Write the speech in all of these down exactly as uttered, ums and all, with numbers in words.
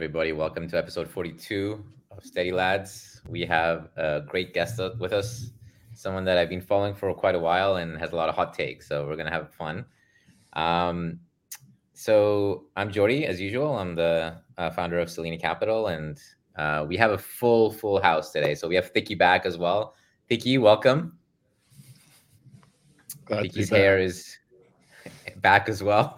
everybody. Welcome to episode forty-two of Steady Lads. We have a great guest with us, someone that I've been following for quite a while and has a lot of hot takes. So we're gonna have fun. Um, so I'm Jordy, as usual. I'm the uh, founder of Selena Capital, and uh, we have a full, full house today. So we have Thicky back as well. Thicky, welcome. Glad Thicky's hair is back as well.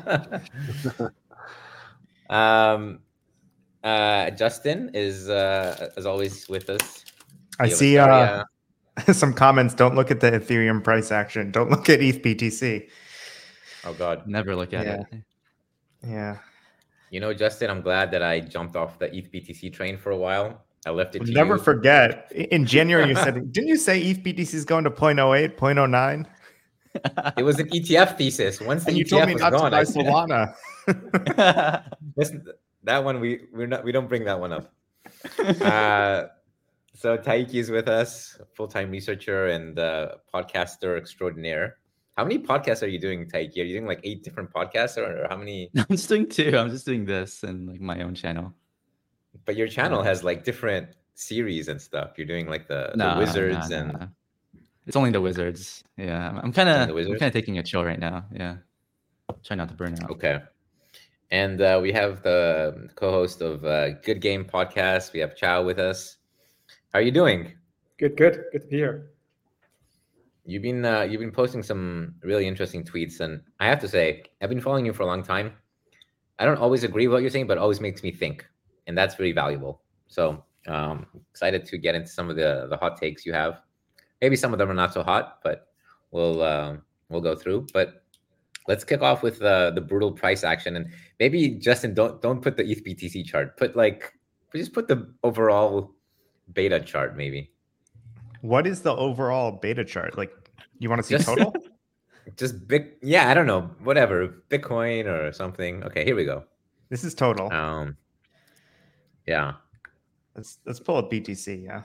um, uh, Justin is, uh, as always, with us. I see uh, some comments. Don't look at the Ethereum price action. Don't look at E T H B T C. Oh, God. Never look at yeah. it. Yeah. You know, Justin, I'm glad that I jumped off the E T H B T C train for a while. I left it to Never you. forget. In January, you said, didn't you say E T H B T C is going to zero point zero eight, zero point zero nine? It was an E T F thesis. Once the and you E T F told me was not gone, to buy I Solana. Listen, that one we we're not we don't bring that one up. Uh, so Taiki is with us, full-time researcher and uh, podcaster extraordinaire. How many podcasts are you doing, Taiki? Are you doing like eight different podcasts, or, or how many? I'm just doing two. I'm just doing this and like my own channel. But your channel has like different series and stuff. You're doing like the, no, the wizards no, no, and no. It's only the wizards. Yeah, I'm kind of I'm kind of taking a chill right now. Yeah, try not to burn out. Okay. And uh, we have the co-host of uh, Good Game Podcast. We have Chow with us. How are you doing? Good, good, good to be here. You've been uh, you've been posting some really interesting tweets, and I have to say, I've been following you for a long time. I don't always agree with what you're saying, but it always makes me think, and that's really valuable. So um, excited to get into some of the the hot takes you have. Maybe some of them are not so hot, but we'll uh, we'll go through. But let's kick off with uh, the brutal price action, and maybe Justin, don't don't put the E T H B T C chart. Put like just put the overall beta chart, maybe. What is the overall beta chart? Like, you want to see just, total? Just big, yeah. I don't know, whatever, Bitcoin or something. Okay, here we go. This is total. Um, yeah. Let's let's pull up B T C. Yeah.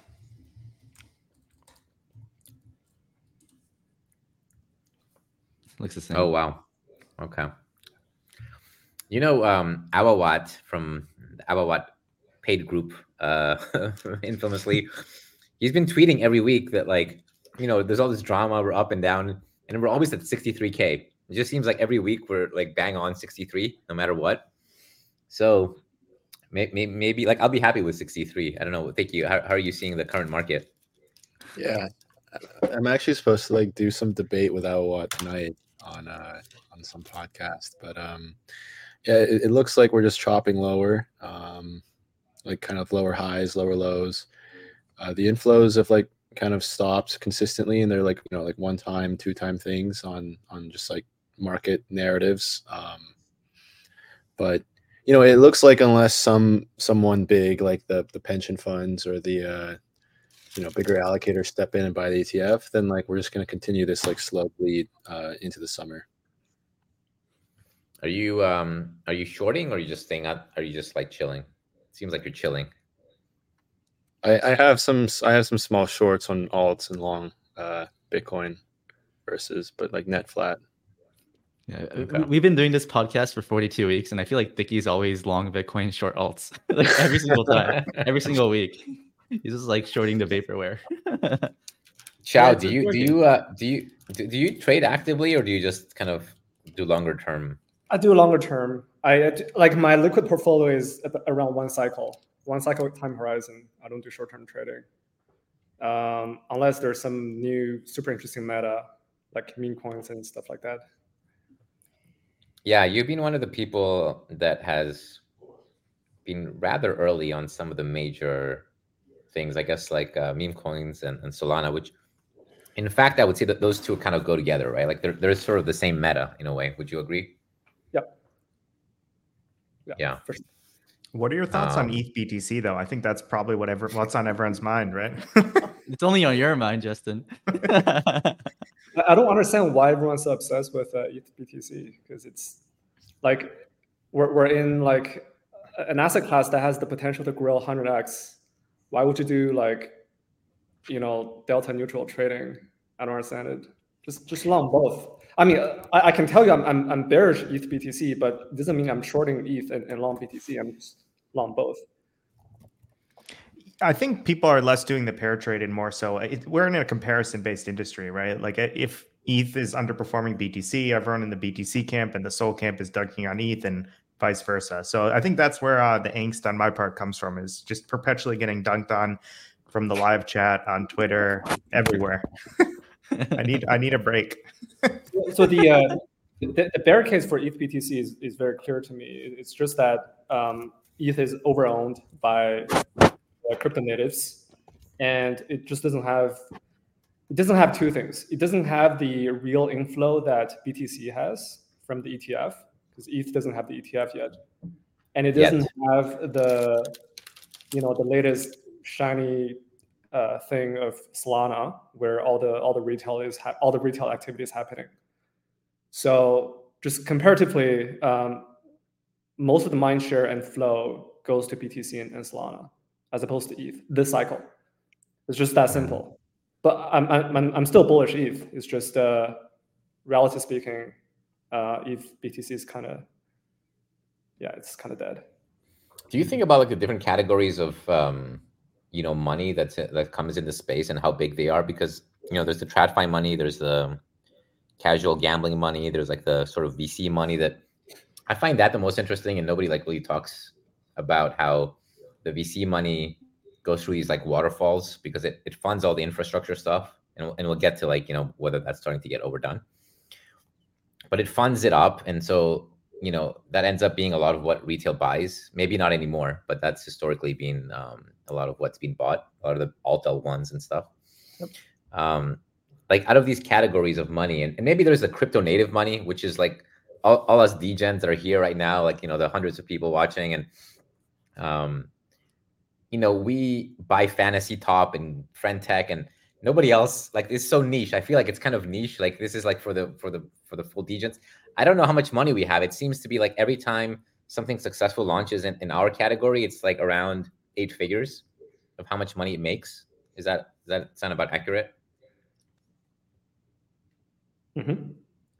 Looks the same. Oh wow. Okay. You know, um, Awawat from the Awawat paid group, uh, infamously, he's been tweeting every week that like, you know, there's all this drama. We're up and down, and we're always at sixty-three K. It just seems like every week we're like bang on sixty-three, no matter what. So maybe, maybe like I'll be happy with sixty-three. I don't know. Thank you. How, how are you seeing the current market? Yeah, I'm actually supposed to like do some debate with Awawat tonight on uh on some podcast, but um yeah, it, it looks like we're just chopping lower, um like kind of lower highs, lower lows. Uh the inflows have like kind of stopped consistently, and they're like, you know, like one time, two time things on on just like market narratives. Um but you know, it looks like unless some someone big like the the pension funds or the uh you know, bigger allocators step in and buy the E T F, then like we're just going to continue this like slow bleed uh, into the summer. Are you um are you shorting, or are you just staying out? Are you just like chilling? It seems like you're chilling. I, I have some I have some small shorts on alts and long uh, Bitcoin versus, but like net flat. Yeah, okay. We've been doing this podcast for forty-two weeks, and I feel like Thicky's always long Bitcoin, short alts, like every single time, every single week. He's just like shorting the vaporware. Chow, do you do you uh do you do, do you trade actively, or do you just kind of do longer term? I do longer term. I like my liquid portfolio is around one cycle, one cycle time horizon. I don't do short term trading, um, unless there's some new super interesting meta like meme coins and stuff like that. Yeah, you've been one of the people that has been rather early on some of the major things, I guess, like uh, meme coins and, and Solana, which in fact, I would say that those two kind of go together, right? Like they're, they're sort of the same meta in a way. Would you agree? Yep. Yeah. yeah. For sure. What are your thoughts um, on E T H B T C though? I think that's probably whatever what's on everyone's mind, right? It's only on your mind, Justin. I don't understand why everyone's so obsessed with uh, E T H B T C, because it's like we're we're in like an asset class that has the potential to grow one hundred x. Why would you do like, you know, delta neutral trading? I don't understand it. Just just long both. I mean, I, I can tell you I'm I'm, I'm bearish E T H B T C, but it doesn't mean I'm shorting E T H and, and long B T C. I'm just long both. I think people are less doing the pair trade and more so it, we're in a comparison based industry, right? Like if E T H is underperforming B T C, everyone in the B T C camp and the Sol camp is dunking on E T H and vice versa. So I think that's where uh, the angst on my part comes from, is just perpetually getting dunked on from the live chat on Twitter, everywhere. I need I need a break. So the, uh, the the bear case for E T H B T C is, is very clear to me. It's just that um, E T H is overowned by uh, crypto natives, and it just doesn't have it doesn't have two things. It doesn't have the real inflow that B T C has from the E T F, because E T H doesn't have the E T F yet, and it doesn't yet. have the you know the latest shiny uh, thing of Solana, where all the all the retail is ha- all the retail activity is happening. So just comparatively, um, most of the mind share and flow goes to B T C and, and Solana, as opposed to E T H this cycle. It's just that simple. But I'm I'm I'm still bullish E T H. It's just uh, relatively speaking, uh, E T H B T C is kind of yeah, it's kind of dead. Do you think about like the different categories of um, you know money that's that comes into space and how big they are? Because you know there's the TradFi money, there's the casual gambling money, there's like the sort of V C money that I find that the most interesting, and nobody like really talks about how the V C money goes through these like waterfalls because it, it funds all the infrastructure stuff, and, and we'll get to like you know whether that's starting to get overdone, but it funds it up, and so you know that ends up being a lot of what retail buys. Maybe not anymore, but that's historically been um, a lot of what's been bought, a lot of the alt L ones and stuff. Yep. Um, like out of these categories of money, and, and maybe there's the crypto native money, which is like all, all us degens that are here right now, like you know the hundreds of people watching, and um, you know we buy Fantasy Top and Friend Tech, and nobody else. Like it's so niche. I feel like it's kind of niche. Like this is like for the for the for the full degens. I don't know how much money we have. It seems to be like every time something successful launches in, in our category, it's like around eight figures of how much money it makes. Is that does that sound about accurate? Mm-hmm.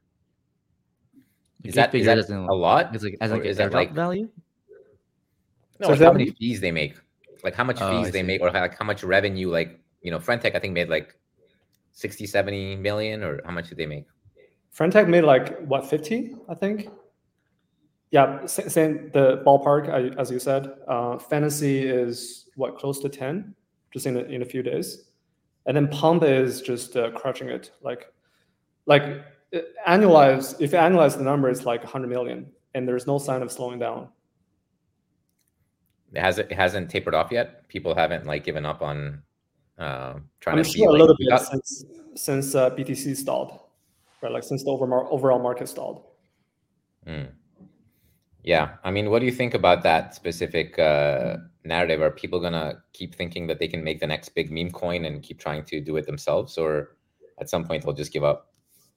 Is that, is that a lot? Is like as like is that like value? No, so like how many fees they make, like how much oh, fees they make, or like how much revenue, like you know, Friend Tech I think made like sixty, seventy million, or how much did they make? Friend Tech made like what, fifty, I think. Yeah, same the ballpark as you said. Uh, Fantasy is what, close to ten, just in a, in a few days, and then Pump is just uh, crushing it. Like, like annualize if you annualize the number, it's like one hundred million, and there's no sign of slowing down. It hasn't it hasn't tapered off yet. People haven't like given up on uh, trying I'm to sure be a like, little bit got... since since uh, B T C stalled, right? Like since the overall overall market stalled. Mm. Yeah, I mean, what do you think about that specific uh, narrative? Are people gonna keep thinking that they can make the next big meme coin and keep trying to do it themselves, or at some point they'll just give up?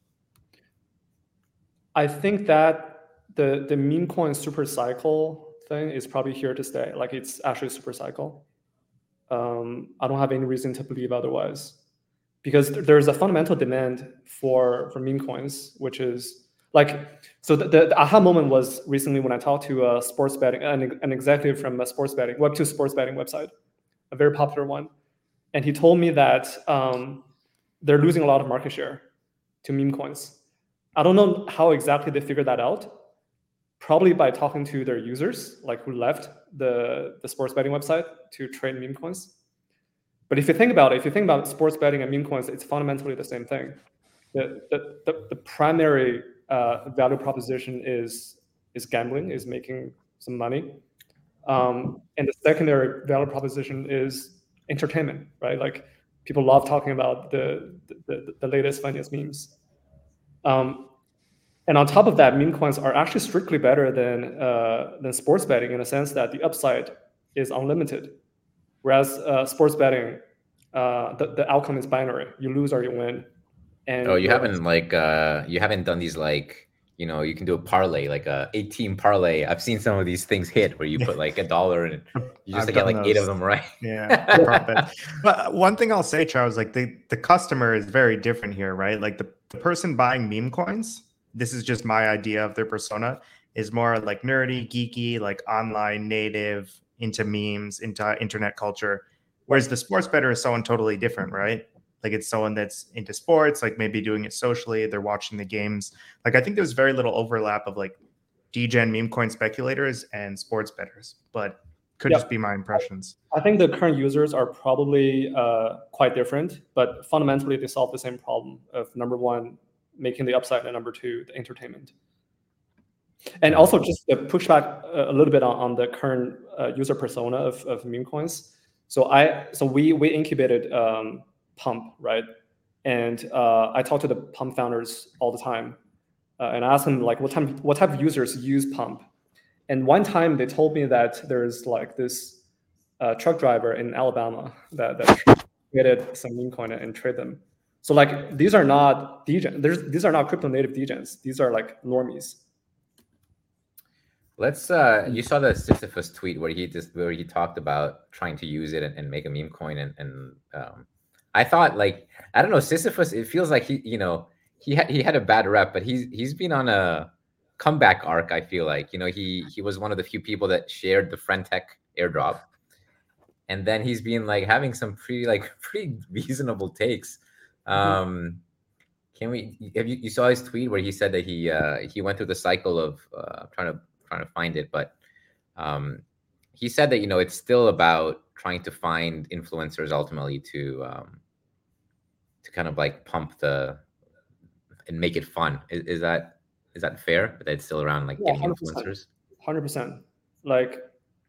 I think that the the meme coin super cycle thing is probably here to stay. Like it's actually a super cycle. Um, I don't have any reason to believe otherwise, because there's a fundamental demand for for meme coins, which is like, so the, the, the aha moment was recently when I talked to a sports betting, an, an executive from a sports betting, Web two sports betting website, a very popular one. And he told me that um, they're losing a lot of market share to meme coins. I don't know how exactly they figured that out. Probably by talking to their users, like who left the, the sports betting website to trade meme coins. But if you think about it, if you think about sports betting and meme coins, it's fundamentally the same thing. The, the, the, the primary uh, value proposition is, is gambling, is making some money. Um, and the secondary value proposition is entertainment, right? Like people love talking about the, the, the latest funniest memes. Um, And on top of that, meme coins are actually strictly better than uh, than sports betting in a sense that the upside is unlimited, whereas uh, sports betting, uh, the the outcome is binary. You lose or you win. And oh, you haven't like uh, you haven't done these like you know you can do a parlay, like a eight team parlay. I've seen some of these things hit where you put like a dollar and you just like, get like those. eight of them right. Yeah. But one thing I'll say, Charles, like the the customer is very different here, right? Like the, the person buying meme coins. This is just my idea of their persona, is more like nerdy, geeky, like online native, into memes, into internet culture. Whereas the sports bettor is someone totally different, right? Like it's someone that's into sports, like maybe doing it socially. They're watching the games. Like I think there's very little overlap of like degen meme coin speculators and sports bettors, but could yeah. just be my impressions. I think the current users are probably uh, quite different, but fundamentally they solve the same problem of number one, making the upside, and number two, the entertainment. And also just to push back a little bit on, on the current uh, user persona of, of meme coins. So I so we we incubated um, Pump, right? And uh, I talk to the Pump founders all the time, uh, and I ask them like what time what type of users use Pump. And one time they told me that there's like this uh, truck driver in Alabama that that created some meme coin and trade them. So like these are not degen. There's these are not crypto native degens. These are like normies. Let's. Uh, you saw the Sisyphus tweet where he just where he talked about trying to use it and, and make a meme coin, and and um, I thought like I don't know Sisyphus. It feels like he you know he had he had a bad rep, but he's he's been on a comeback arc. I feel like you know he he was one of the few people that shared the Friendtech airdrop, and then he's been like having some pretty like pretty reasonable takes. Um, mm-hmm. Can we? Have you you saw his tweet where he said that he uh, he went through the cycle of uh, trying to. trying to find it, but um, he said that, you know, it's still about trying to find influencers ultimately to um, to kind of like pump the and make it fun. Is, is that is that fair? That it's still around like yeah, getting influencers? one hundred percent. Like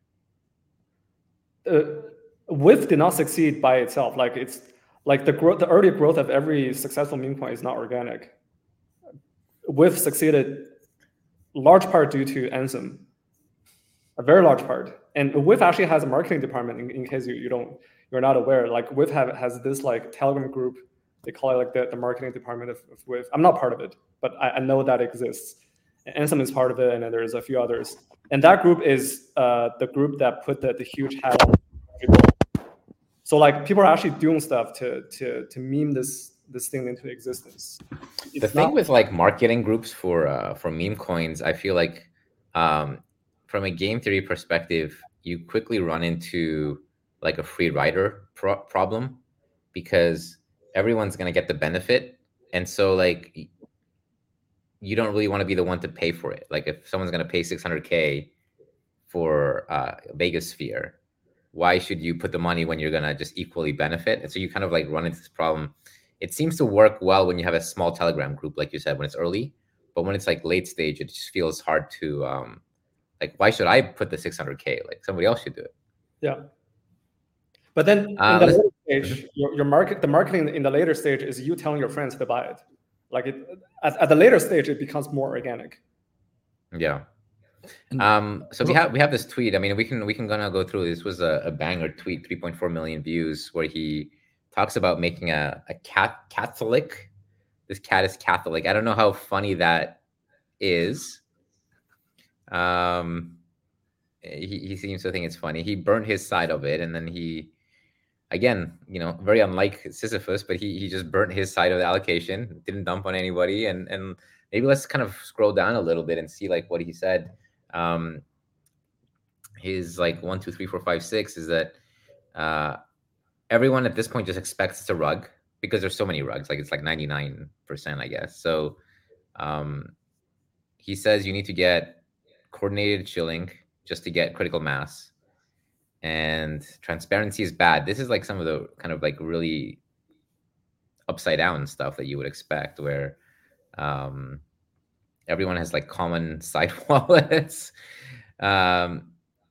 uh, W I F did not succeed by itself. Like it's like the growth, the early growth of every successful meme coin is not organic. W I F succeeded large part due to Ansem, a very large part. And W I F actually has a marketing department in, in case you, you don't, you're not aware. Like W I F have, has this like Telegram group, they call it like the, the marketing department of, of W I F. I'm not part of it, but I, I know that exists. And Ansem is part of it, and then there's a few others. And that group is uh, the group that put the, the huge hat on people. So like people are actually doing stuff to to to meme this this thing into existence. It's the thing not- with like marketing groups for uh, for meme coins, I feel like um, from a game theory perspective, you quickly run into like a free rider pro- problem because everyone's going to get the benefit. And so like you don't really want to be the one to pay for it. Like if someone's going to pay six hundred K for uh, Vegas Sphere, why should you put the money when you're going to just equally benefit? And so you kind of like run into this problem. It seems to work well when you have a small Telegram group, like you said, when it's early. But when it's like late stage, it just feels hard to, um, like, why should I put the six hundred K? Like somebody else should do it. Yeah. But then in uh, the later stage, your, your market, the marketing in the later stage is you telling your friends to buy it. Like it, at, at the later stage, it becomes more organic. Yeah. Um, so we have we have this tweet. I mean, we can we can gonna go through. This was a, a banger tweet, three point four million views, where he talks about making a, a cat Catholic. This cat is Catholic. I don't know how funny that is. Um, he, he seems to think it's funny. He burned his side of it, and then he, again, you know, very unlike Sisyphus, but he he just burnt his side of the allocation, didn't dump on anybody, and and maybe let's kind of scroll down a little bit and see like what he said. Um, his like one, two, three, four, five, six is that uh. Everyone at this point just expects it's a rug because there's so many rugs. Like it's like ninety-nine percent, I guess. So um, he says you need to get coordinated shilling just to get critical mass. And transparency is bad. This is like some of the kind of like really upside down stuff that you would expect where um, everyone has like common side wallets. Um,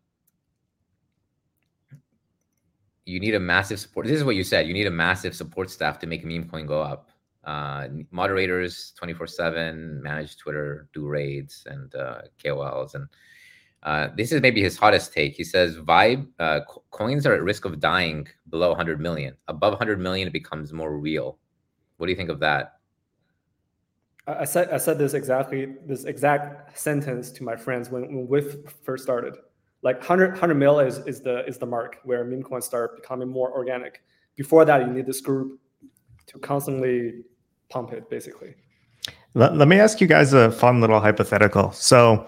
You need a massive support. This is what you said. You need a massive support staff to make a meme coin go up. Uh, moderators, twenty-four seven, manage Twitter, do raids, and uh, K O Ls. And uh, this is maybe his hottest take. He says, Vibe, uh, co- coins are at risk of dying below one hundred million. Above one hundred million, it becomes more real. What do you think of that? I said I said this exactly, this exact sentence to my friends when, when W I F first started. Like one hundred, one hundred mil is, is the is the mark where meme coins start becoming more organic. Before that, you need this group to constantly pump it, basically. Let, let me ask you guys a fun little hypothetical. So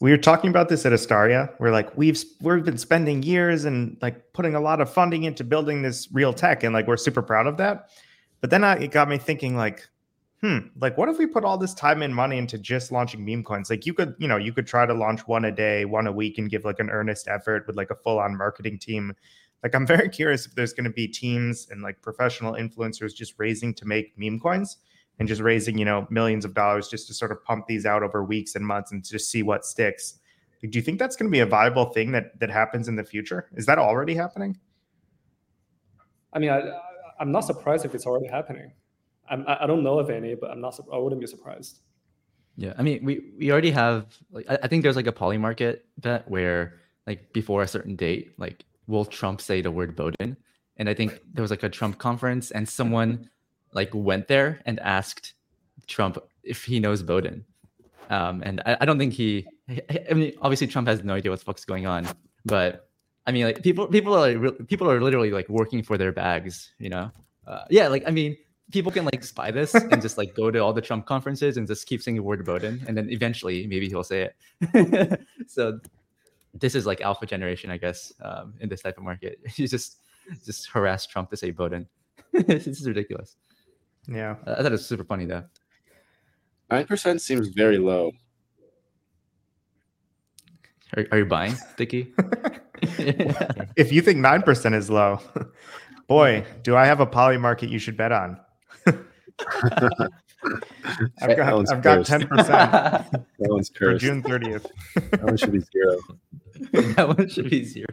We were talking about this at Astaria. We're like, we've we've been spending years and like putting a lot of funding into building this real tech, and like we're super proud of that. But then I, it got me thinking, like, hmm, like what if we put all this time and money into just launching meme coins? Like you could, you know, you could try to launch one a day, one a week, and give like an earnest effort with like a full-on marketing team. Like I'm very curious if there's going to be teams and like professional influencers just raising to make meme coins. And just raising, you know, millions of dollars just to sort of pump these out over weeks and months and just see what sticks. Like, do you think that's going to be a viable thing that that happens in the future? Is that already happening? I mean, I, I'm not surprised if it's already happening. I'm, I don't know of any, but I'm not. I wouldn't be surprised. Yeah, I mean, we we already have. Like, I, I think there's like a Polymarket bet where, like, before a certain date, like, will Trump say the word Bowden? And I think there was like a Trump conference, and someone like went there and asked Trump if he knows Bowden. Um, and I, I don't think he, I mean, obviously Trump has no idea what the fuck's going on, but I mean, like people, people are, like, people are literally like working for their bags, you know? Uh, yeah. Like, I mean, people can like spy this and just like go to all the Trump conferences and just keep saying the word Bowden. And then eventually maybe he'll say it. So this is like alpha generation, I guess, um, in this type of market. You just, just harass Trump to say Bowden. This is ridiculous. Yeah, I thought it was super funny though. Nine percent seems very low. Are, are you buying, Dicky? If you think nine percent is low, boy, do I have a Polymarket you should bet on. I've got I've got ten percent That one's for cursed. June thirtieth. That one should be zero. That one should be zero.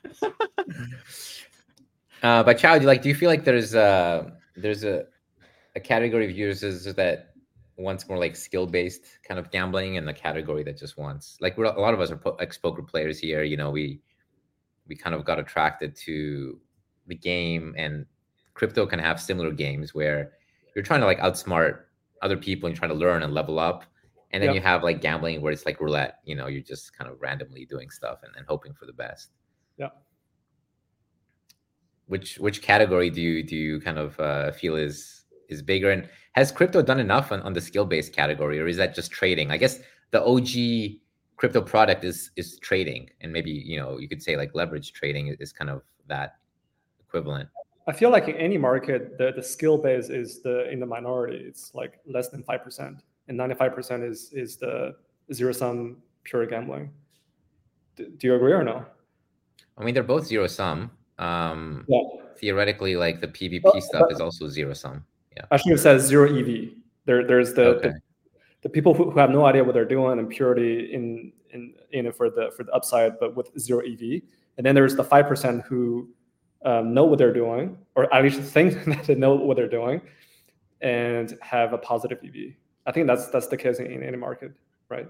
Uh, but Chow, do you like? Do you feel like there's a there's a a category of users that wants more like skill-based kind of gambling, and the category that just wants, like, we're, a lot of us are po- like poker players here. You know, we we kind of got attracted to the game, and crypto can have similar games where you're trying to like outsmart other people and trying to learn and level up, and then Yep. you have like gambling where it's like roulette. You know, you're just kind of randomly doing stuff and, and hoping for the best. Yeah. Which which category do you do you kind of uh, feel is is bigger, and has crypto done enough on, on the skill-based category, or is that just trading? I guess the O G crypto product is is trading, and maybe, you know, you could say like leverage trading is kind of that equivalent. I feel like in any market, the, the skill base is the in the minority. It's like less than five percent, and ninety-five percent is is the zero sum pure gambling. Do, do you agree or no? I mean, they're both zero sum. Um, Yeah. Theoretically, like the P V P But- stuff but- is also zero sum. Yeah. I should have said zero E V. There, there's the, Okay. the the people who, who have no idea what they're doing and purely in in in it for the for the upside, but with zero E V. And then there's the five percent who um, know what they're doing, or at least think that they know what they're doing, and have a positive E V. I think that's that's the case in, in any market, right?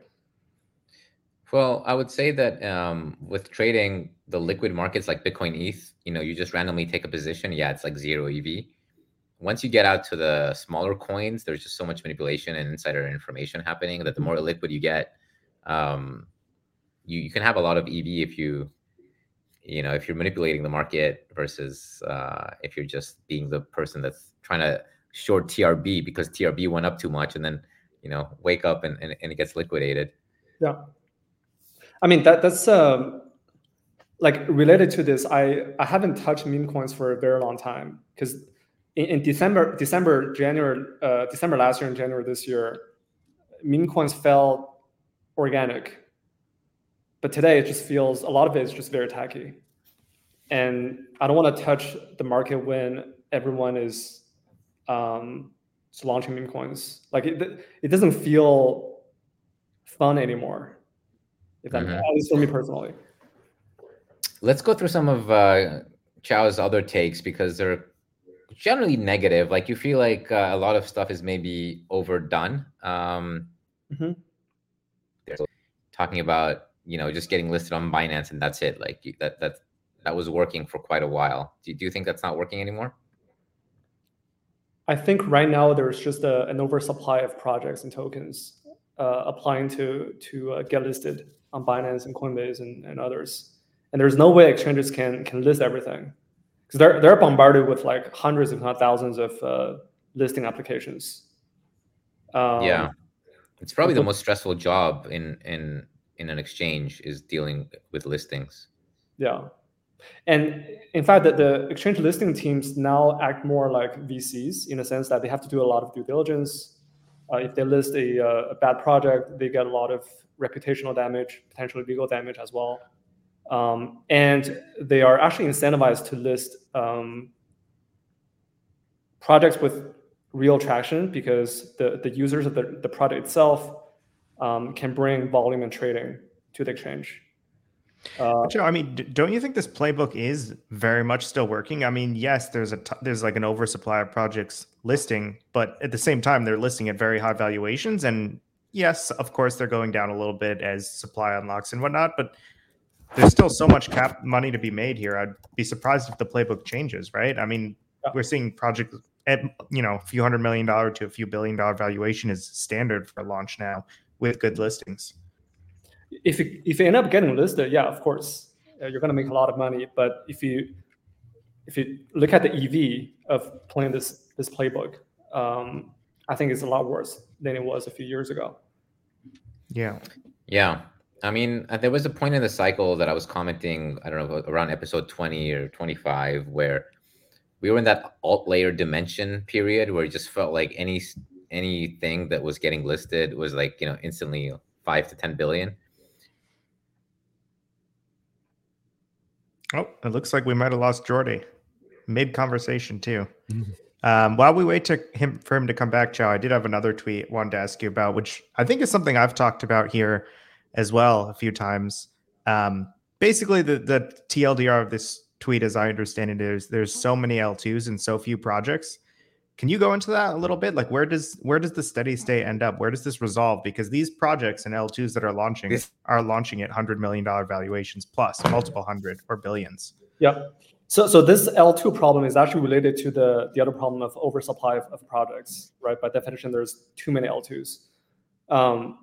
Well, I would say that um, with trading, the liquid markets like Bitcoin, E T H, you know, you just randomly take a position. Yeah, it's like zero E V. Once you get out to the smaller coins, there's just so much manipulation and insider information happening that the more liquid you get, um, you, you can have a lot of E V if you, you know, if you're manipulating the market versus uh, if you're just being the person that's trying to short T R B because T R B went up too much, and then, you know, wake up and, and, and it gets liquidated. Yeah. I mean, that that's um, like related to this. I, I haven't touched meme coins for a very long time because in, in December, December, January, uh, December last year and January this year, meme coins felt organic. But today it just feels, a lot of it is just very tacky. And I don't want to touch the market when everyone is um, just launching meme coins. Like it, it doesn't feel fun anymore. If that, Mhm. at least for me personally. Let's go through some of uh, Chow's other takes because they're generally negative. Like, you feel like uh, a lot of stuff is maybe overdone. Um, Mhm. They're talking about, you know, just getting listed on Binance and that's it. Like you- that that that was working for quite a while. Do, do you think that's not working anymore? I think right now there's just a, an oversupply of projects and tokens uh, applying to to uh, get listed on Binance and Coinbase and, and others. And there's no way exchanges can can list everything because they're they're bombarded with like hundreds, if not thousands, of uh, listing applications. Um, Yeah, it's probably the most stressful job in in in an exchange is dealing with listings. Yeah. And in fact, the, the exchange listing teams now act more like V Cs in the sense that they have to do a lot of due diligence. Uh, if they list a, uh, a bad project, they get a lot of reputational damage, potentially legal damage as well. Um, and they are actually incentivized to list um, projects with real traction because the, the users of the, the product itself um, can bring volume and trading to the exchange. Uh, but Joe, I mean, don't you think this playbook is very much still working? I mean, yes, there's a t- there's like an oversupply of projects listing, but at the same time, they're listing at very high valuations. And yes, of course, they're going down a little bit as supply unlocks and whatnot. But there's still so much cap money to be made here. I'd be surprised if the playbook changes, right? I mean, yeah. we're seeing projects at you know a few hundred million dollar to a few billion dollar valuation is standard for launch now with good listings. If you, if you end up getting listed, yeah, of course, uh, you're going to make a lot of money. But if you if you look at the E V of playing this this playbook, um, I think it's a lot worse than it was a few years ago. Yeah, yeah. I mean, there was a point in the cycle that I was commenting, I don't know, around episode twenty or twenty-five, where we were in that alt layer dimension period where it just felt like any anything that was getting listed was like, you know, instantly five to ten billion. Oh, it looks like we might have lost Jordy mid conversation too. Mm-hmm. Um, while we wait to him for him to come back, Chow, I did have another tweet I wanted to ask you about, which I think is something I've talked about here as well a few times. Um, basically, the the T L D R of this tweet, as I understand it, is there's so many L twos and so few projects. Can you go into that a little bit? Like, where does where does the steady state end up? Where does this resolve? Because these projects and L twos that are launching this, are launching at one hundred million dollars valuations plus, multiple hundred or billions. Yeah. So so this L two problem is actually related to the, the other problem of oversupply of, of projects, right? By definition, there's too many L twos. Um,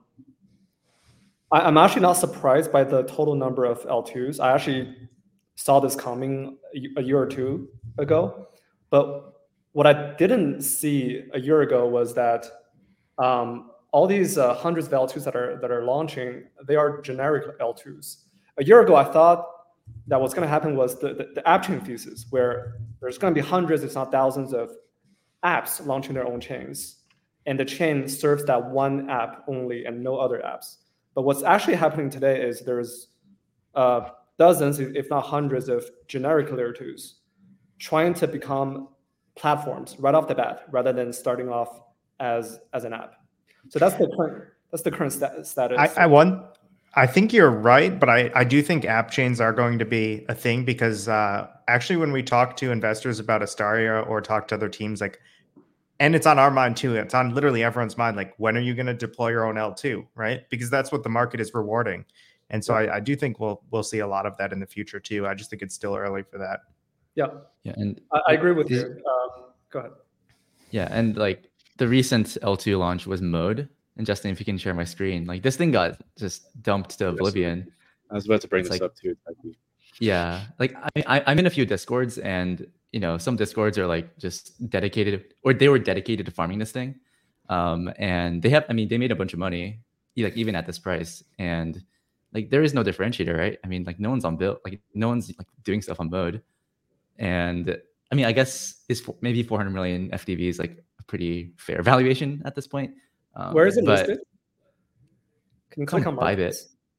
I, I'm actually not surprised by the total number of L twos. I actually saw this coming a, a year or two ago, but what I didn't see a year ago was that um, all these uh, hundreds of L twos that are that are launching, they are generic L twos. A year ago, I thought that what's going to happen was the, the, the app chain thesis, where there's going to be hundreds, if not thousands, of apps launching their own chains, and the chain serves that one app only and no other apps. But what's actually happening today is there's uh, dozens, if not hundreds, of generic layer twos trying to become platforms right off the bat, rather than starting off as as an app. So that's the current that's the current sta- status. I, I want. I think you're right, but I, I do think app chains are going to be a thing because uh, actually, when we talk to investors about Astaria or talk to other teams, like, and it's on our mind too. It's on literally everyone's mind. Like, when are you going to deploy your own L two, right? Because that's what the market is rewarding. And so I, I do think we'll we'll see a lot of that in the future too. I just think it's still early for that. Yeah, yeah, and I, I agree with you. Um, go ahead. Yeah, and like the recent L two launch was Mode. And Justin, if you can share my screen, like this thing got just dumped to oblivion. I was about to bring it's this like, up too. Yeah, like I, I, I'm in a few Discords, and you know some Discords are like just dedicated, or they were dedicated to farming this thing, um, and they have, I mean, they made a bunch of money, like even at this price, and like there is no differentiator, right? I mean, like no one's on build, like no one's like doing stuff on Mode, and I mean, I guess is maybe four hundred million F D V is like a pretty fair valuation at this point. Um, Where is it but listed? Can you click on Bybit?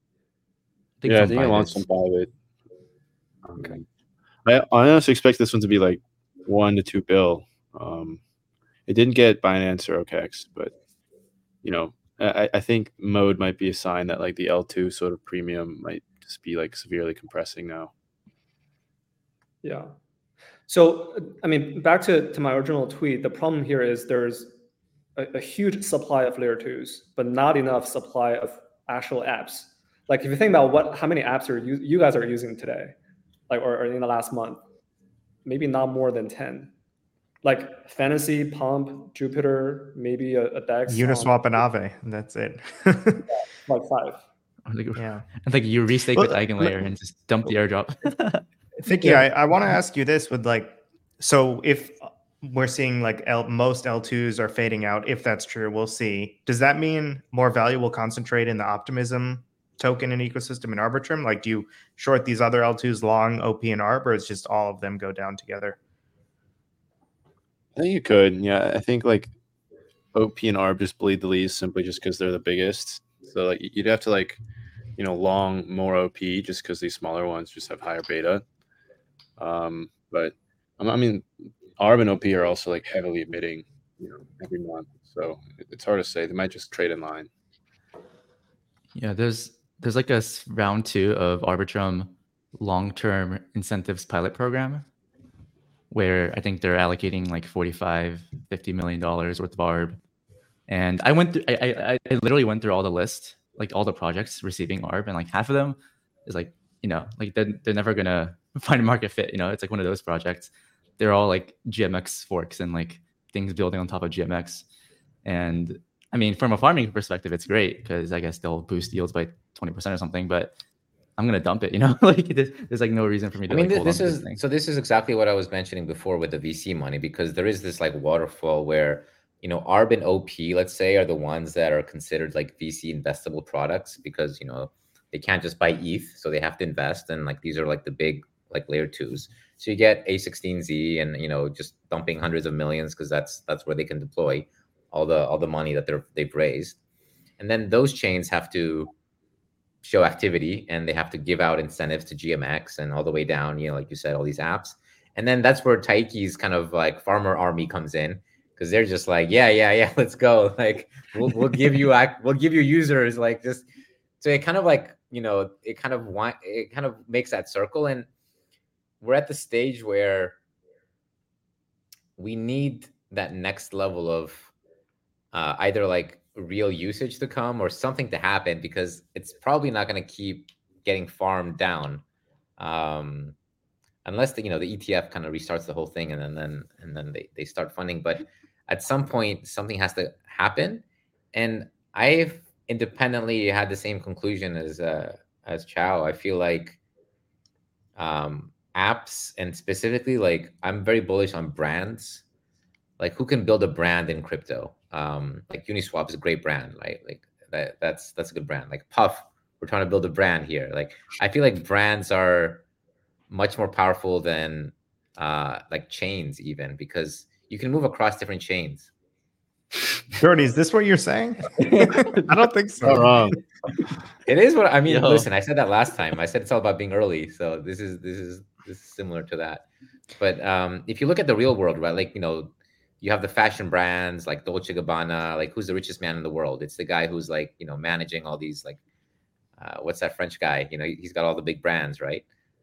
I yeah, I think I launched on Bybit. Okay. I, I honestly expect this one to be like one to two bill. Um, it didn't get Binance or O K X, but you know, I, I think Mode might be a sign that like the L two sort of premium might just be like severely compressing now. Yeah. So I mean, back to, to my original tweet, the problem here is there's A, a huge supply of layer twos, but not enough supply of actual apps. Like if you think about what, how many apps are you, you guys are using today, like or, or in the last month, maybe not more than ten. Like Fantasy, Pump, Jupiter, maybe a, a DEX, Uniswap, um, and Aave, and that's it. yeah, like five. Like, yeah, and like you restake well, with Eigenlayer and just dump the airdrop. Vicky, yeah. I, I want to ask you this: with like, so if we're seeing like L, most L twos are fading out. If that's true, we'll see. Does that mean more value will concentrate in the optimism token and ecosystem in Arbitrum? Like, do you short these other L twos long O P and Arb, or is just all of them go down together? I think you could. Yeah, I think like O P and Arb just bleed the least simply just because they're the biggest. So like you'd have to like, you know, long more O P just because these smaller ones just have higher beta. Um, but I mean, Arb and O P are also like heavily emitting, you know, every month. So it's hard to say. They might just trade in line. Yeah, there's there's like a round two of Arbitrum long-term incentives pilot program where I think they're allocating like forty-five, fifty million dollars worth of Arb. And I went through, I, I, I literally went through all the list, like all the projects receiving Arb, and like half of them is like, you know, like they're, they're never going to find a market fit. You know, it's like one of those projects. They're all like G M X forks and like things building on top of G M X. And I mean, from a farming perspective, it's great because I guess they'll boost yields by twenty percent or something, but I'm going to dump it, you know, like there's, there's like no reason for me to I mean, like, hold this on to is, this thing. so this is exactly what I was mentioning before with the V C money, because there is this like waterfall where, you know, Arb and O P, let's say, are the ones that are considered like V C investable products because, you know, they can't just buy E T H, so they have to invest. And like, these are like the big, like layer twos. So you get A sixteen Z and, you know, just dumping hundreds of millions because that's, that's where they can deploy all the, all the money that they're, they've raised. And then those chains have to show activity and they have to give out incentives to G M X and all the way down, you know, like you said, all these apps. And then that's where Taiki's kind of like farmer army comes in, because they're just like, yeah, yeah, yeah, let's go. Like we'll, we'll give you, we'll give you users like this. So it kind of like, you know, it kind of want, it kind of makes that circle. And we're at the stage where we need that next level of uh, either like real usage to come or something to happen, because it's probably not going to keep getting farmed down um, unless the, you know, the E T F kind of restarts the whole thing and then, then and then they, they start funding. But at some point, something has to happen. And I've independently had the same conclusion as uh, as Chao. I feel like um, apps, and specifically, like I'm very bullish on brands. Like who can build a brand in crypto? Um, like Uniswap is a great brand, right? Like that, that's that's a good brand. Like Puff, we're trying to build a brand here. Like I feel like brands are much more powerful than uh, like chains, even because you can move across different chains. Jordy, is this what you're saying? I don't think so. Not wrong. It is what I mean. Yo. Listen, I said that last time. I said it's all about being early. So this is this is this is similar to that. But um, if you look at the real world, right? Like, you know, you have the fashion brands like Dolce and Gabbana. Like, who's the richest man in the world? It's the guy who's like, you know, managing all these like, uh, what's that French guy? You know, he's got all the big brands, right?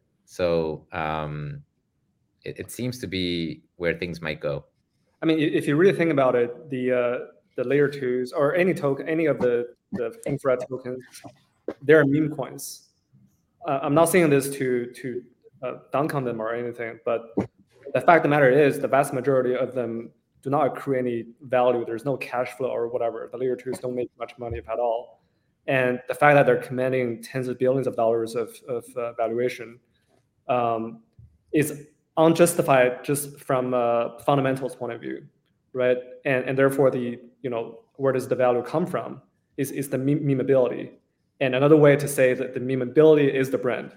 So um, it, it seems to be where things might go. I mean, if you really think about it, the uh, the layer twos or any token, any of the the infra tokens, they're meme coins. Uh, I'm not saying this to to uh, dunk on them or anything, but the fact of the matter is, the vast majority of them do not accrue any value. There's no cash flow or whatever. The layer twos don't make much money if at all. And the fact that they're commanding tens of billions of dollars of of uh, valuation um, is unjustified just from a fundamentals point of view, right? And and therefore the, you know, where does the value come from is, is the meme- memeability. And another way to say that the memeability is the brand.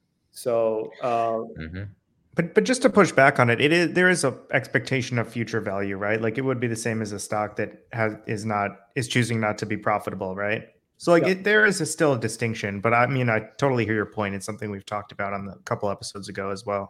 So, uh, Mm-hmm. But but just to push back on it, it is there is a expectation of future value, right? Like it would be the same as a stock that has is not is choosing not to be profitable, right? So like Yeah. it, there is a still a distinction. But I mean, I totally hear your point. It's something we've talked about on the couple episodes ago as well.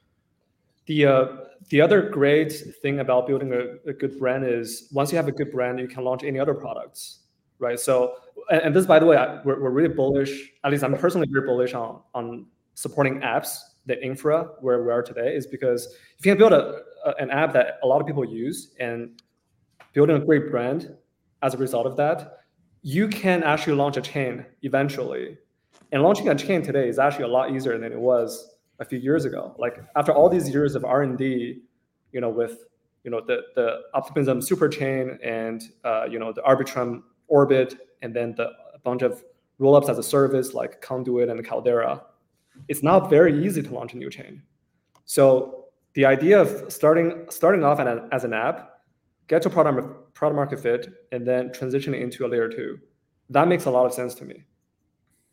The uh, the other great thing about building a, a good brand is once you have a good brand, you can launch any other products, right? So, and, and this, by the way, I, we're, we're really bullish. At least I'm personally very bullish on on supporting apps, the infra where we are today, is because if you can build a, a an app that a lot of people use and building a great brand as a result of that, you can actually launch a chain eventually. And launching a chain today is actually a lot easier than it was a few years ago. Like after all these years of R and D, you know, with, you know, the, the Optimism superchain and, uh, you know, the Arbitrum Orbit, and then the a bunch of rollups as a service like Conduit and Caldera, it's not very easy to launch a new chain. So the idea of starting starting off an, as an app, get to product, product market fit, and then transition into a layer two, that makes a lot of sense to me.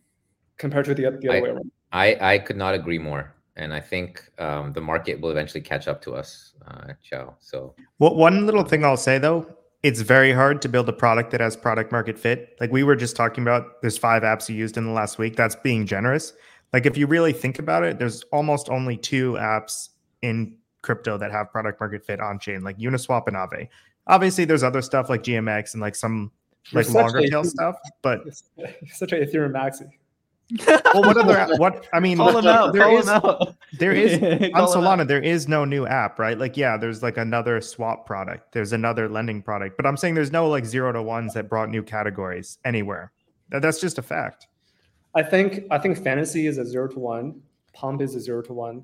compared to the, the other I, way around. I, I could not agree more. And I think um, the market will eventually catch up to us, uh, Xiao. So, well, one little thing I'll say though, it's very hard to build a product that has product market fit. Like we were just talking about, there's five apps you used in the last week. That's being generous. Like if you really think about it, there's almost only two apps in crypto that have product market fit on chain, like Uniswap and Aave. Obviously, there's other stuff like G M X and like some You're like longer such a- tail stuff, but You're such an Ethereum maxi. well, what other app- what I mean, Call him out. there Call is him out. there is on Call him Solana, out. there is no new app, right? Like, yeah, there's like another swap product, there's another lending product, but I'm saying there's no like zero to ones that brought new categories anywhere. That, that's just a fact. I think I think Fantasy is a zero to one. Pump is a zero to one.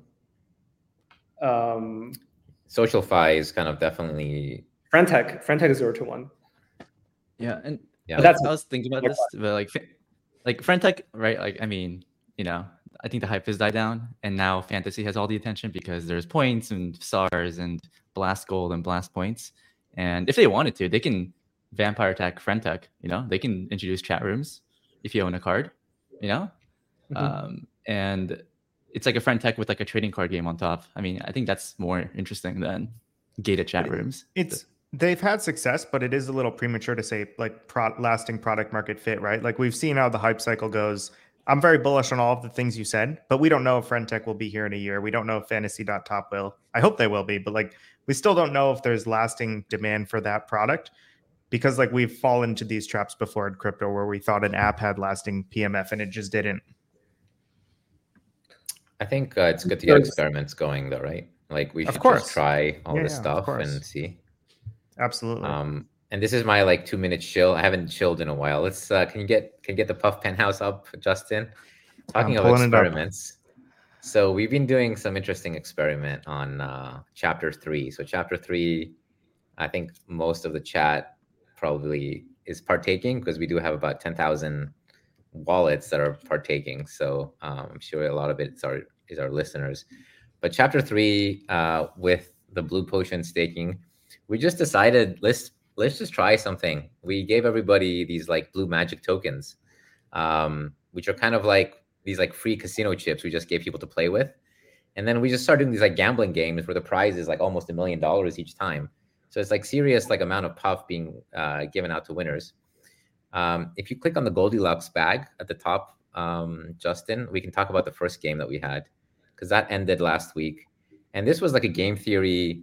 Um, SocialFi is kind of definitely. Frentech, Frentech is zero to one. Yeah, and Yeah. But that's I was thinking about this, but like, fa- like Frentech, right? Like, I mean, you know, I think the hype has died down, and now Fantasy has all the attention because there's points and stars and Blast Gold and Blast Points, and if they wanted to, they can vampire attack Frentech. You know, they can introduce chat rooms if you own a card. You know, Mhm. um, and it's like a Frentech with like a trading card game on top. I mean, I think that's more interesting than gated chat rooms. It's they've had success, but it is a little premature to say like pro- lasting product market fit, right? Like we've seen how the hype cycle goes. I'm very bullish on all of the things you said, but we don't know if Frentech will be here in a year. We don't know if Fantasy.top will. I hope they will be, but like we still don't know if there's lasting demand for that product because like we've fallen into these traps before in crypto where we thought an app had lasting P M F and it just didn't. I think uh, it's good to get experiments going, though, right? Like we Of should course. just try all Yeah, this yeah, of stuff course. and see. Absolutely. Um, and this is my like two minute chill. I haven't chilled in a while. Let's uh, can you get can you get the Puff Penthouse up, Justin? Talking I'm of pulling it up. experiments. So we've been doing some interesting experiment on uh, chapter three. So chapter three, I think most of the chat probably is partaking because we do have about ten thousand wallets that are partaking. So um, I'm sure a lot of it is our is our listeners. But chapter three, uh, with the Blue Potion staking, we just decided let's let's just try something. We gave everybody these like blue magic tokens, um, which are kind of like these like free casino chips we just gave people to play with. And then we just started doing these like gambling games where the prize is like almost a million dollars each time. So it's like serious like amount of puff being uh, given out to winners. Um, if you click on the Goldilocks bag at the top, um, Justin, we can talk about the first game that we had because that ended last week. And this was like a game theory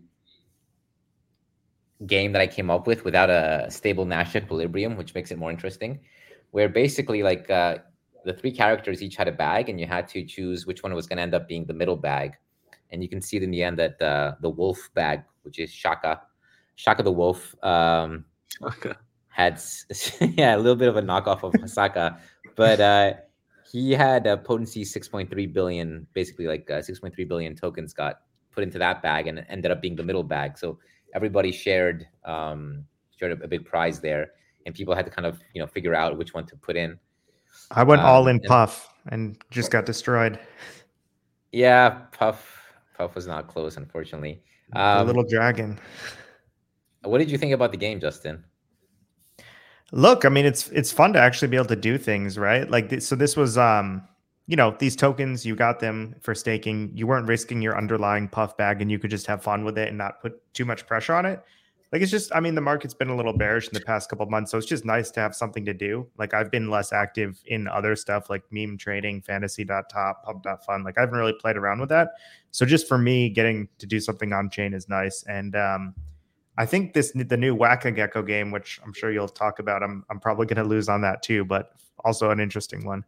game that I came up with without a stable Nash equilibrium, which makes it more interesting, where basically like uh, the three characters each had a bag and you had to choose which one was going to end up being the middle bag. And you can see in the end that uh, the wolf bag, which is Shaka, Shaka the wolf, um, Okay. had yeah a little bit of a knockoff of Hasaka, but uh, he had a potency six point three billion, basically like uh, six point three billion tokens got put into that bag and ended up being the middle bag. So everybody shared um, shared a, a big prize there, and people had to kind of you know figure out which one to put in. I went um, all in and- Puff and just got destroyed. Yeah, Puff Puff was not close, unfortunately. the Um, little dragon. What did you think about the game, Justin? Look, I mean, it's it's fun to actually be able to do things, right? Like, th- so this was, um, you know, these tokens, you got them for staking. You weren't risking your underlying Puff bag, and you could just have fun with it and not put too much pressure on it. Like, it's just, I mean, the market's been a little bearish in the past couple of months, so it's just nice to have something to do. Like, I've been less active in other stuff like meme trading, fantasy.top, pub.fun. Like, I haven't really played around with that. So just for me, getting to do something on chain is nice. And um, I think this the new Wacka Gecko game, which I'm sure you'll talk about, I'm I'm probably going to lose on that too, but also an interesting one.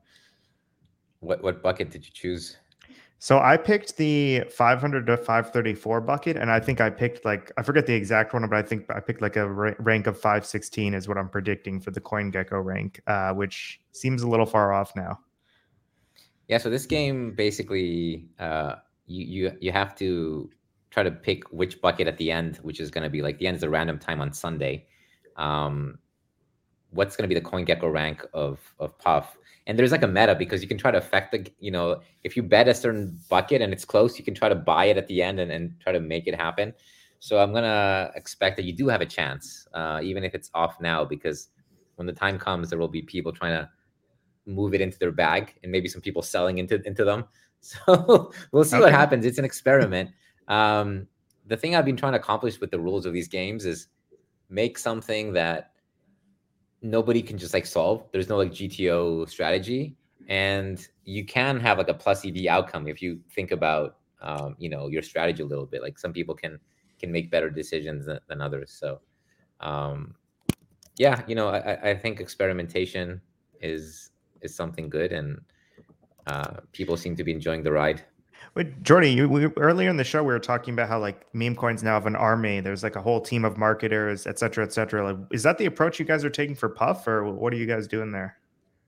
What what bucket did you choose? So I picked the five hundred to five thirty-four bucket, and I think I picked like I forget the exact one, but I think I picked like a ra- rank of five sixteen is what I'm predicting for the CoinGecko rank, uh, which seems a little far off now. Yeah, so this game basically uh, you you you have to try to pick which bucket at the end, which is going to be like the end is a random time on Sunday. Um, what's going to be the CoinGecko rank of of Puff? And there's like a meta because you can try to affect the, you know, if you bet a certain bucket and it's close, you can try to buy it at the end and, and try to make it happen. So I'm going to expect that you do have a chance, uh, even if it's off now, because when the time comes, there will be people trying to move it into their bag, and maybe some people selling into into them. So we'll see Okay. what happens. It's an experiment. Um, the thing I've been trying to accomplish with the rules of these games is make something that nobody can just like solve. There's no like G T O strategy, and you can have like a plus E V outcome if you think about um, you know, your strategy a little bit. Like some people can can make better decisions than, than others. So um, yeah, you know, I, I think experimentation is is something good, and uh, people seem to be enjoying the ride. Wait, Jordy, you, we, earlier in the show, we were talking about how like meme coins now have an army. There's like a whole team of marketers, et cetera, et cetera. Like, is that the approach you guys are taking for Puff, or what are you guys doing there?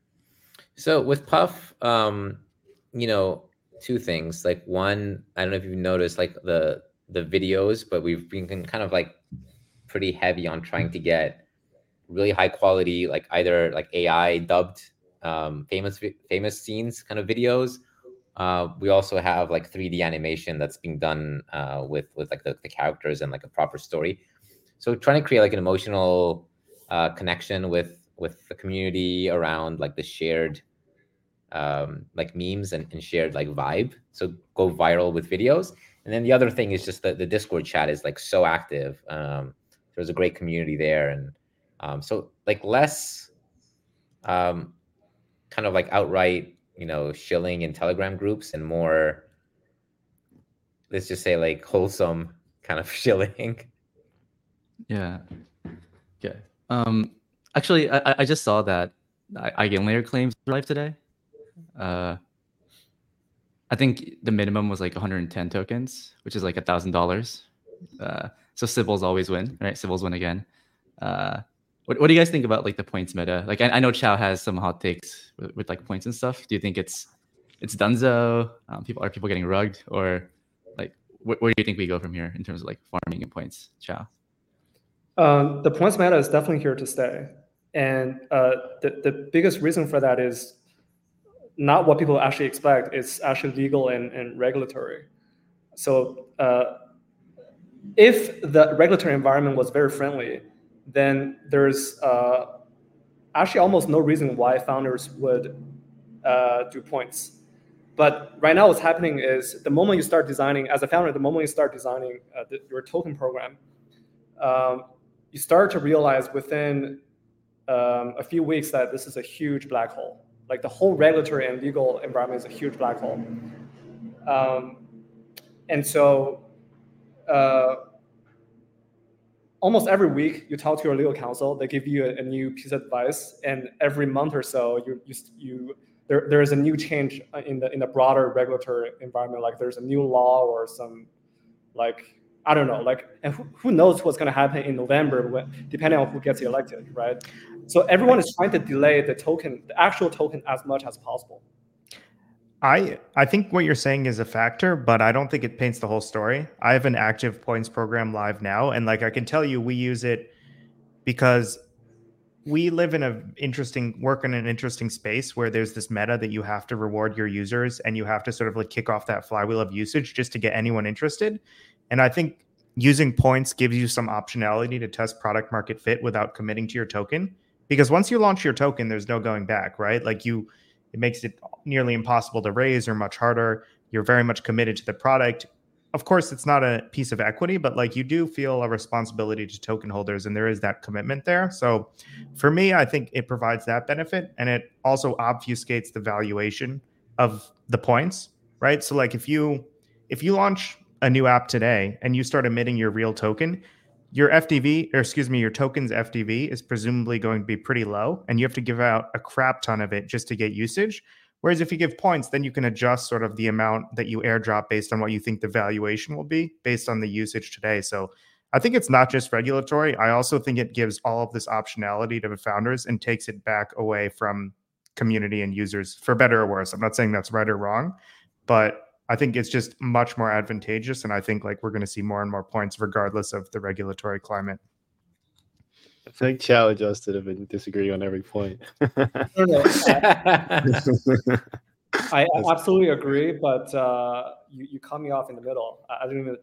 So with Puff, um, you know, two things. Like one, I don't know if you've noticed like the the videos, but we've been kind of like pretty heavy on trying to get really high quality, like either like A I dubbed um, famous famous scenes kind of videos. Uh, we also have like three D animation that's being done uh, with with like the, the characters and like a proper story. So trying to create like an emotional uh, connection with with the community around like the shared um, like memes and, and shared like vibe. So go viral with videos. And then the other thing is just that the Discord chat is like so active. Um, there's a great community there, and um, so like less um, kind of like outright, you know, shilling in Telegram groups, and more, let's just say like wholesome kind of shilling. Yeah. Okay. Um, actually, I, I just saw that EigenLayer claims arrived today. Uh, I think the minimum was like one hundred ten tokens, which is like a thousand dollars. Uh, so Sybil's always win, right? Sybil's win again. Uh, what what do you guys think about like the points meta? Like I, I know Chow has some hot takes with, with like points and stuff. Do you think it's it's Dunzo? Um, people are people getting rugged, or like wh- where do you think we go from here in terms of like farming and points, Chow? Um, the points meta is definitely here to stay, and uh, the the biggest reason for that is not what people actually expect. It's actually legal and, and regulatory. So uh, if the regulatory environment was very friendly, then there's uh, actually almost no reason why founders would uh, do points. But right now what's happening is the moment you start designing, as a founder, the moment you start designing uh, the, your token program, um, you start to realize within um, a few weeks that this is a huge black hole. Like the whole regulatory and legal environment is a huge black hole. Um, and so uh, almost every week you talk to your legal counsel, they give you a, a new piece of advice, and every month or so you you, you there there is a new change in the in the broader regulatory environment. Like there's a new law or some like I don't know, like and who, who knows what's going to happen in November when, depending on who gets elected, right? So everyone is trying to delay the token, the actual token, as much as possible. I I think what you're saying is a factor, but I don't think it paints the whole story. I have an active points program live now, and like I can tell you, we use it because we live in an interesting, work in an interesting space where there's this meta that you have to reward your users, and you have to sort of like kick off that flywheel of usage just to get anyone interested. And I think using points gives you some optionality to test product market fit without committing to your token. Because once you launch your token, there's no going back, right? Like you, it makes it nearly impossible to raise or much harder. You're very much committed to the product. Of course, it's not a piece of equity, but like you do feel a responsibility to token holders, and there is that commitment there. So for me, I think it provides that benefit, and it also obfuscates the valuation of the points, right? So like if you if you launch a new app today and you start emitting your real token, your F D V, or excuse me, your token's F D V is presumably going to be pretty low, and you have to give out a crap ton of it just to get usage. Whereas if you give points, then you can adjust sort of the amount that you airdrop based on what you think the valuation will be based on the usage today. So I think it's not just regulatory. I also think it gives all of this optionality to the founders and takes it back away from community and users, for better or worse. I'm not saying that's right or wrong, but I think it's just much more advantageous. And I think like we're going to see more and more points regardless of the regulatory climate. I feel like Chow and Justin have been disagreeing on every point. No, no, I, I absolutely agree, but uh, you, you cut me off in the middle. I, I didn't even.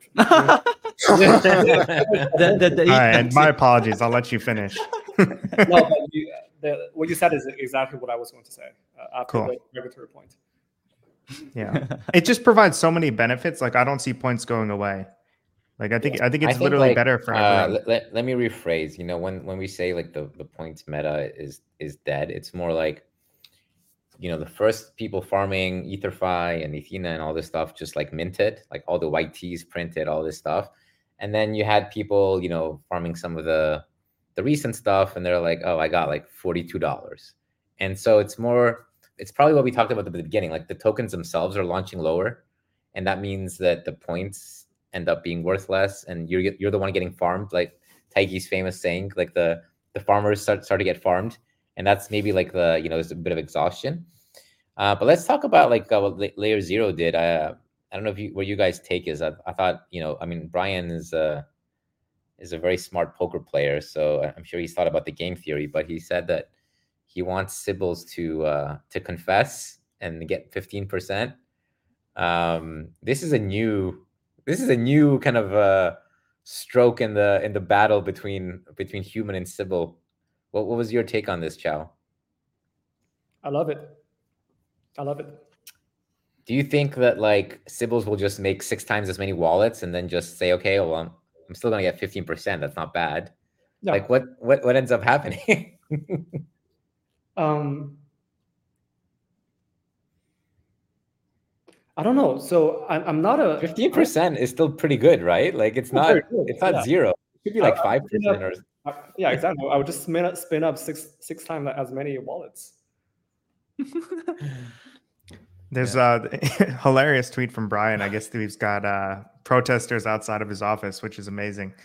the, the, the, All right, and my apologies. I'll let you finish. No, but you, the, what you said is exactly what I was going to say uh, after Cool. the regulatory point. Yeah, it just provides so many benefits. Like I don't see points going away. Like I think I think I it's think, literally like, better for uh, everyone. let, let, let me rephrase. You know, when when we say like the the points meta is is dead, it's more like, you know, the first people farming EtherFi and Ethena and all this stuff just like minted, like all the white teas printed, all this stuff, and then you had people, you know, farming some of the the recent stuff, and they're like, oh, I got like forty-two dollars, and so it's more. It's probably what we talked about at the beginning. Like the tokens themselves are launching lower, and that means that the points end up being worth less, and you're you're the one getting farmed. Like Taigi's famous saying, like the the farmers start start to get farmed, and that's maybe like the, you know, there's a bit of exhaustion. Uh, but let's talk about like uh, what Layer Zero did. Uh, I don't know if you what you guys take is. I, I thought, you know, I mean, Brian is a is a very smart poker player, so I'm sure he's thought about the game theory. But he said that he wants Sybils to uh, to confess and get fifteen percent. Um, this is a new this is a new kind of uh, stroke in the in the battle between between Human and Sybil. What what was your take on this, Chao? I love it. I love it. Do you think that like Sybils will just make six times as many wallets and then just say, okay, well, I'm I'm still gonna get fifteen percent. That's not bad. Yeah. Like what what what ends up happening? Um, I don't know. So I'm, I'm not a fifteen percent is still pretty good, right? Like it's not very good, it's not yeah. zero. It should be like I- I five think percent that- or Uh, yeah, exactly. I would just spin up, spin up six six times as many wallets. There's a hilarious tweet from Brian. I guess that he's got uh, protesters outside of his office, which is amazing.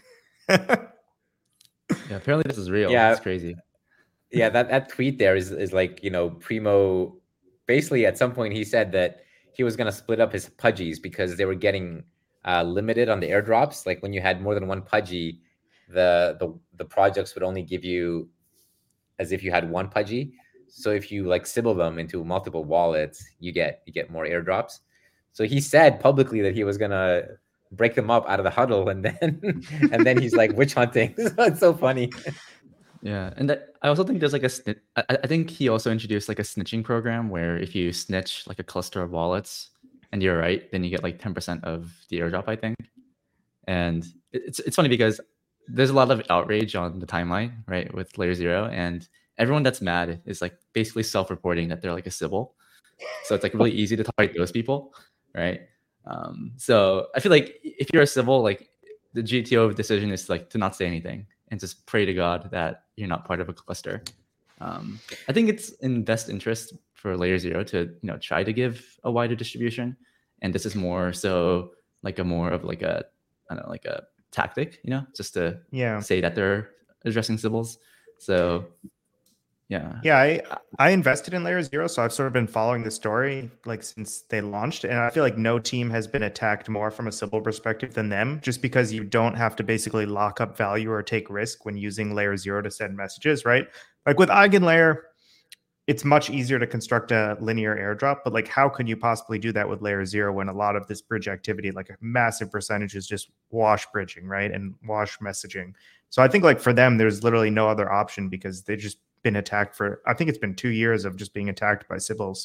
Yeah, apparently this is real. Yeah. It's crazy. yeah, that, that tweet there is, is like, you know, Primo basically at some point he said that he was going to split up his pudgies because they were getting uh, limited on the airdrops. Like when you had more than one pudgy, the, the, the projects would only give you as if you had one pudgy. So if you like Sybil them into multiple wallets, you get, you get more airdrops. So he said publicly that he was going to break them up out of the huddle. And then, and then he's like witch hunting. It's so funny. Yeah, and that, I also think there's like a snitch. I, I think he also introduced like a snitching program where if you snitch like a cluster of wallets and you're right, then you get like ten percent of the airdrop, I think. And it's it's funny because there's a lot of outrage on the timeline, right, with Layer Zero, and everyone that's mad is like basically self-reporting that they're like a Sybil. So it's like really easy to target those people, right? Um, so I feel like if you're a Sybil, like the G T O decision is like to not say anything and just pray to God that you're not part of a cluster. Um, I think it's in best interest for Layer Zero to, you know, try to give a wider distribution, and this is more so like a more of like a, I don't know, like a tactic, you know, just to Yeah. say that they're addressing Sybils. So yeah, Yeah, I I invested in Layer Zero, so I've sort of been following the story like since they launched, and I feel like no team has been attacked more from a Sybil perspective than them, just because you don't have to basically lock up value or take risk when using Layer Zero to send messages, right? Like with EigenLayer, it's much easier to construct a linear airdrop, but like how could you possibly do that with Layer Zero when a lot of this bridge activity, like a massive percentage, is just wash bridging, right, and wash messaging? So I think like for them, there's literally no other option because they just been attacked for, I think it's been two years of just being attacked by Sybils.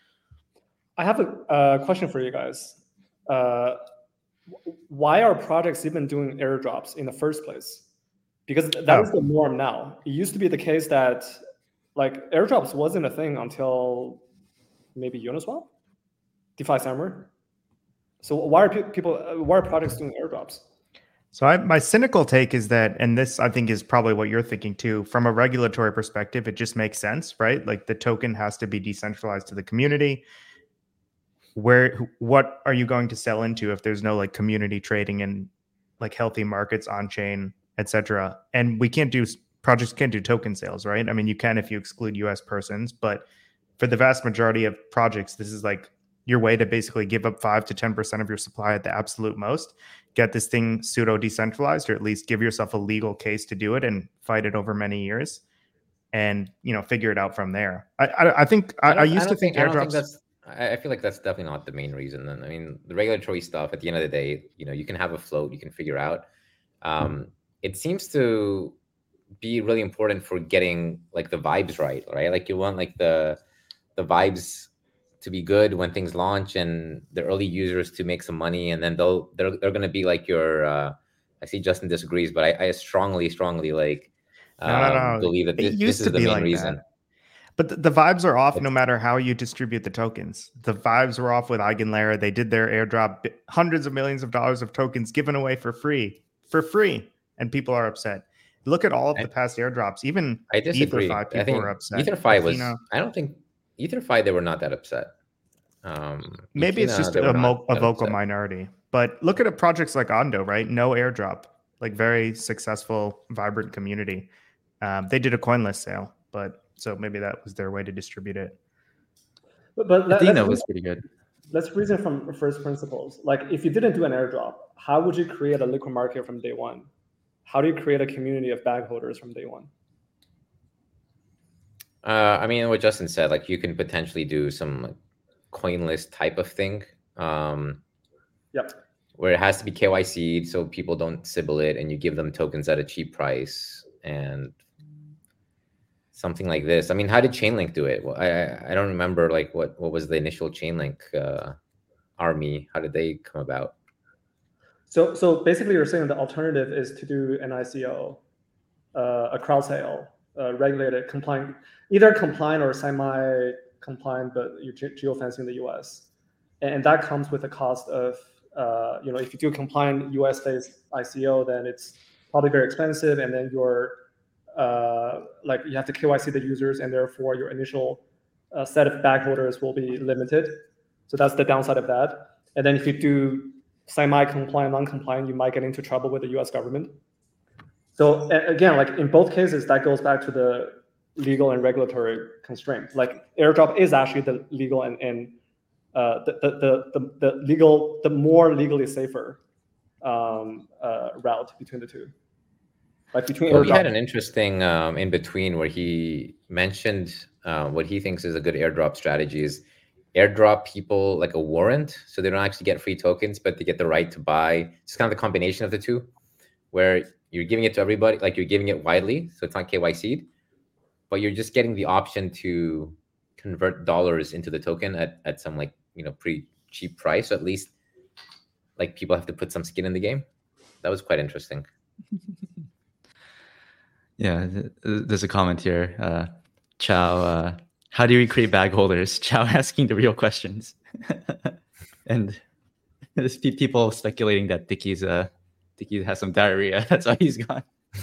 I have a uh, question for you guys. Uh, why are projects even doing airdrops in the first place? Because that Oh. is the norm now. It used to be the case that like airdrops wasn't a thing until maybe Uniswap, DeFi Summer. So why are pe- people? uh, Why are projects doing airdrops? So I, my cynical take is that, and this I think is probably what you're thinking too, from a regulatory perspective, it just makes sense, right? Like the token has to be decentralized to the community. Where, what are you going to sell into if there's no like community trading and like healthy markets on chain, et cetera? And we can't do, projects can't do token sales, right? I mean, you can if you exclude U S persons, but for the vast majority of projects, this is like your way to basically give up five to ten percent of your supply at the absolute most, get this thing pseudo decentralized, or at least give yourself a legal case to do it and fight it over many years, and you know figure it out from there. I I, I think I, I, don't- used to don't think, I don't airdrops. think that's. I I feel like that's definitely not the main reason. And I mean, the regulatory stuff. At the end of the day, you know, you can have a float, you can figure out. Um, it seems to be really important for getting like the vibes right, right? Like you want like the the vibes to be good when things launch and the early users to make some money, and then they'll they're they're gonna be like your. Uh, I see Justin disagrees, but I, I strongly, strongly like um, No, no, no. believe that It this, used this is to the be main like reason. that. But the, the vibes are off It's- no matter how you distribute the tokens. The vibes were off with Eigenlayer. They did their airdrop, bi- hundreds of millions of dollars of tokens given away for free, for free, and people are upset. Look at all of I- the past airdrops. Even I disagree. EtherFi I people think were upset. EtherFi was. Athena- I don't think EtherFi they were not that upset. Um, Maybe it's Athena, just they were a, not mo- a that vocal upset. minority. But look at a projects like Ondo, right? No airdrop, like very successful, vibrant community. Um, they did a CoinList sale, but so maybe that was their way to distribute it. But, but let, Athena let's, was pretty good. let's reason from first principles. Like if you didn't do an airdrop, how would you create a liquid market from day one? How do you create a community of bag holders from day one? Uh, I mean, what Justin said, like you can potentially do some like, CoinList type of thing. Um, Yep. Where it has to be K Y C'd so people don't Sybil it, and you give them tokens at a cheap price and something like this. I mean, how did Chainlink do it? Well, I I don't remember like what what was the initial Chainlink uh, army? How did they come about? So so basically, you're saying the alternative is to do an I C O, uh, a crowd sale, uh, regulated, compliant, either compliant or semi-compliant, but you're ge- geofencing the U S, and that comes with the cost of uh, you know if you do a compliant U S-based I C O, then it's probably very expensive, and then your uh, like you have to K Y C the users, and therefore your initial uh, set of bag holders will be limited. So that's the downside of that. And then if you do semi-compliant, non-compliant, you might get into trouble with the U S government. So again, like in both cases, that goes back to the legal and regulatory constraint. Like airdrop is actually the legal and, and uh, the, the, the, the, the legal, the more legally safer um, uh, route between the two. Like between Well, he airdrop. had an interesting um, in between where he mentioned uh, what he thinks is a good airdrop strategy is airdrop people like a warrant, so they don't actually get free tokens, but they get the right to buy. It's kind of the combination of the two, where you're giving it to everybody, like you're giving it widely, so it's not K Y C'd, but you're just getting the option to convert dollars into the token at, at some like, you know, pretty cheap price. So at least like people have to put some skin in the game. That was quite interesting. Yeah, th- th- there's a comment here. Uh, Chow, uh, how do we create bag holders? Chow asking the real questions. And there's pe- people speculating that Dicky's uh, Dicky has some diarrhea. That's why he's gone.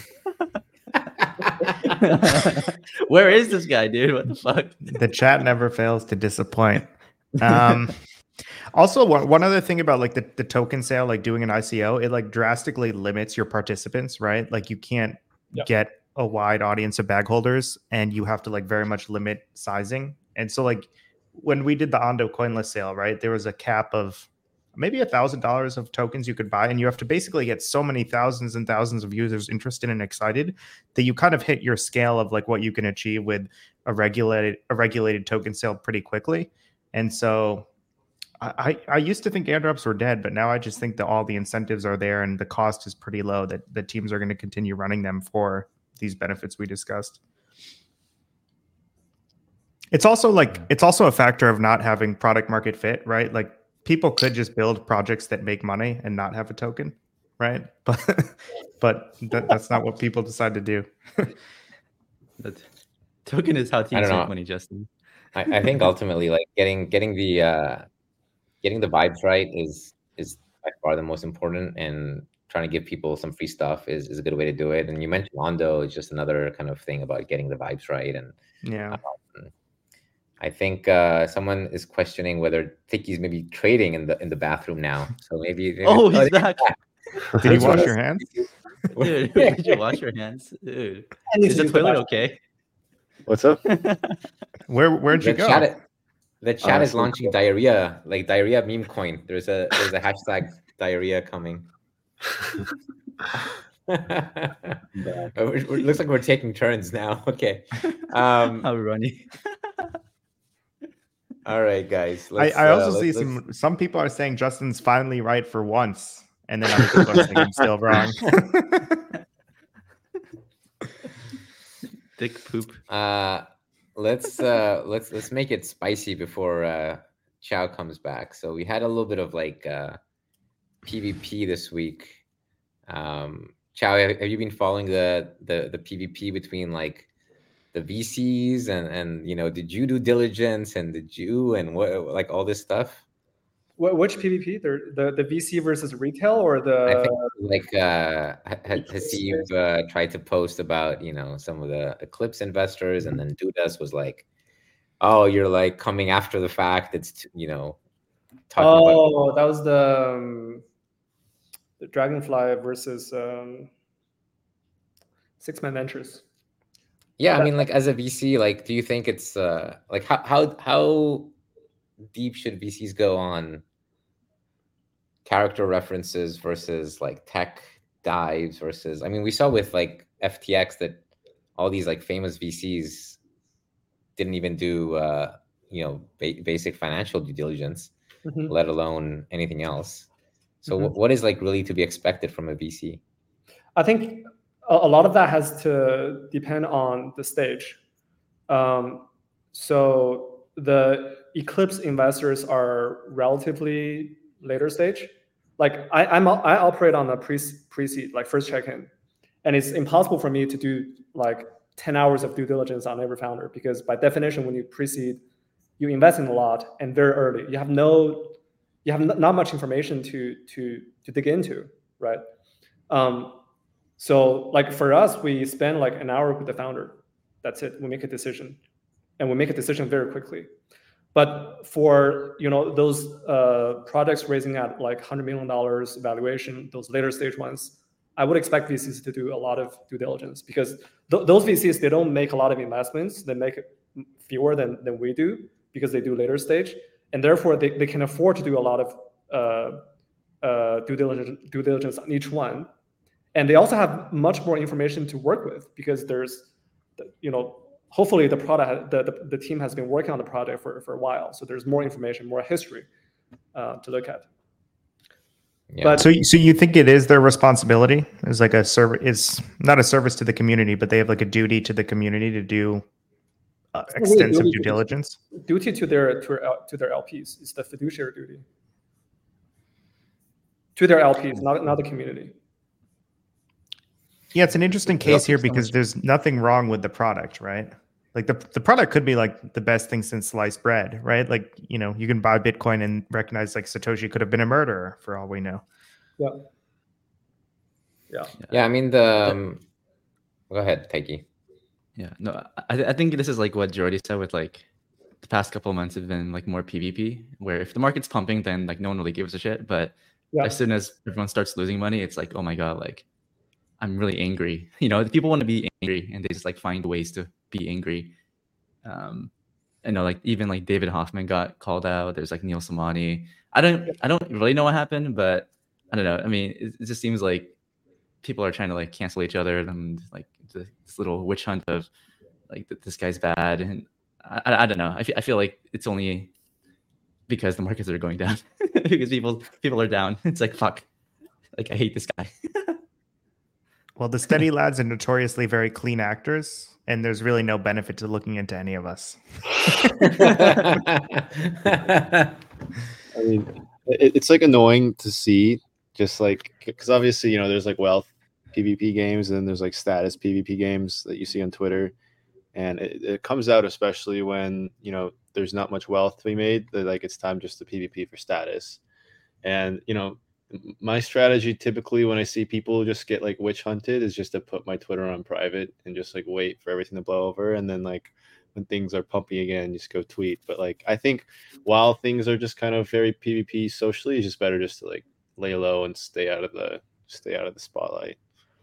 Where is this guy, dude? What the fuck? The chat never fails to disappoint. Um, also, one, one other thing about like the, the token sale, like doing an I C O, it like drastically limits your participants, right? Like you can't Yep. get a wide audience of bag holders, and you have to like very much limit sizing. And so like when we did the Ondo CoinList sale, right, there was a cap of maybe a thousand dollars of tokens you could buy, and you have to basically get so many thousands and thousands of users interested and excited that you kind of hit your scale of like what you can achieve with a regulated a regulated token sale pretty quickly. And so I, I used to think airdrops were dead, but now I just think that all the incentives are there and the cost is pretty low, that the teams are going to continue running them for these benefits we discussed. It's also like, it's also a factor of not having product market fit, right? Like people could just build projects that make money and not have a token, right? But but that, that's not what people decide to do. But token is how I teams don't know. make money, Justin. I, I think ultimately like getting getting the uh, getting the vibes right is is by far the most important, and trying to give people some free stuff is, is a good way to do it. And you mentioned Ondo is just another kind of thing about getting the vibes right. And Yeah. um, I think uh, someone is questioning whether Ticky's maybe trading in the in the bathroom now. So maybe, maybe Oh, he's back. Did you wash your hands? Dude, did you wash your hands? Dude, And is the use toilet bathroom. okay? What's up? Where where'd you the go? chat, the chat is Honestly. launching diarrhea, like diarrhea meme coin. There's a there's a hashtag diarrhea coming. It looks like we're taking turns now. Okay. Um, How runny. all right, guys. I, Let's, I also uh, see let's- some some people are saying Justin's finally right for once, and then other people are saying I'm still wrong. Dick poop. Uh, let's uh, let's let's make it spicy before uh, Chow comes back. So we had a little bit of like uh, PvP this week. Um, Chow, have have you been following the the the PvP between like the V Cs and and you know, did you do diligence and did you and what like all this stuff? Wh- Which PvP? The, the the V C versus retail or I think the like uh, Ha- Haseeb uh, tried to post about you know some of the Eclipse investors, and then Dudas was like, "Oh, you're like coming after the fact. It's t- you know talking about." oh that was the um, the Dragonfly versus um, Six Man Ventures. Yeah, I mean, like as a V C, like, do you think it's uh like how how how deep should V Cs go on character references versus like tech dives versus? I mean, we saw with like F T X that all these like famous V Cs didn't even do uh you know ba- basic financial due diligence, Mhm. let alone anything else. So Mhm. wh- what is like really to be expected from a V C? I think a, a lot of that has to depend on the stage. Um, so the Eclipse investors are relatively later stage. Like I, I'm I operate on a pre pre-seed, like first check-in, and it's impossible for me to do like ten hours of due diligence on every founder because by definition, when you pre-seed, you invest in a lot and very early. You have no, you have n- not much information to to to dig into, right? Um, so like for us, we spend like an hour with the founder. That's it. We make a decision, and we make a decision very quickly. But for you know those uh, projects raising at like one hundred million dollars valuation, those later stage ones, I would expect V Cs to do a lot of due diligence because th- those V Cs, they don't make a lot of investments. They make fewer than, than we do because they do later stage. And therefore, they, they can afford to do a lot of uh, uh, due, diligence, due diligence on each one. And they also have much more information to work with because there's, you know, hopefully the product, the, the, the team has been working on the project for, for a while. So there's more information, more history uh, to look at. Yeah. But So, so you think it is their responsibility? Is like a service? It's not a service to the community, but they have like a duty to the community to do uh, it's not really extensive duty due to- diligence. duty to their to their, to their L Ps. It's the fiduciary duty to their L Ps, not not the community. Yeah, it's an interesting There's case here also so because much- there's nothing wrong with the product, right? Like the the product could be like the best thing since sliced bread, right? Like, you know, you can buy Bitcoin and recognize like Satoshi could have been a murderer for all we know. Yeah. Yeah. Yeah, I mean the. Um, go ahead, Taiki. Yeah, no, I, I think this is like what Jordy said with like the past couple of months have been like more PvP, where if the market's pumping, then like no one really gives a shit. But Yeah. as soon as everyone starts losing money, it's like, oh my God, like I'm really angry. You know, people want to be angry and they just like find ways to be angry. Um, I know like even like David Hoffman got called out. There's like Neil Samani. I don't, I don't really know what happened, but I don't know. I mean, it, it just seems like people are trying to like cancel each other and like this little witch hunt of like this guy's bad. And I, I don't know. I feel, I feel like it's only because the markets are going down because people people are down. It's like, fuck, like I hate this guy. Well, the Steady Lads are notoriously very clean actors, and there's really no benefit to looking into any of us. I mean, it, it's like annoying to see, just like because obviously you know there's like wealth PvP games and then there's like status PvP games that you see on Twitter, and it, it comes out especially when you know there's not much wealth to be made. That like it's time just to PvP for status, and you know my strategy typically when I see people just get like witch hunted is just to put my Twitter on private and just like wait for everything to blow over, and then like when things are pumping again, just go tweet. But like I think while things are just kind of very PvP socially, it's just better just to like lay low and stay out of the stay out of the spotlight.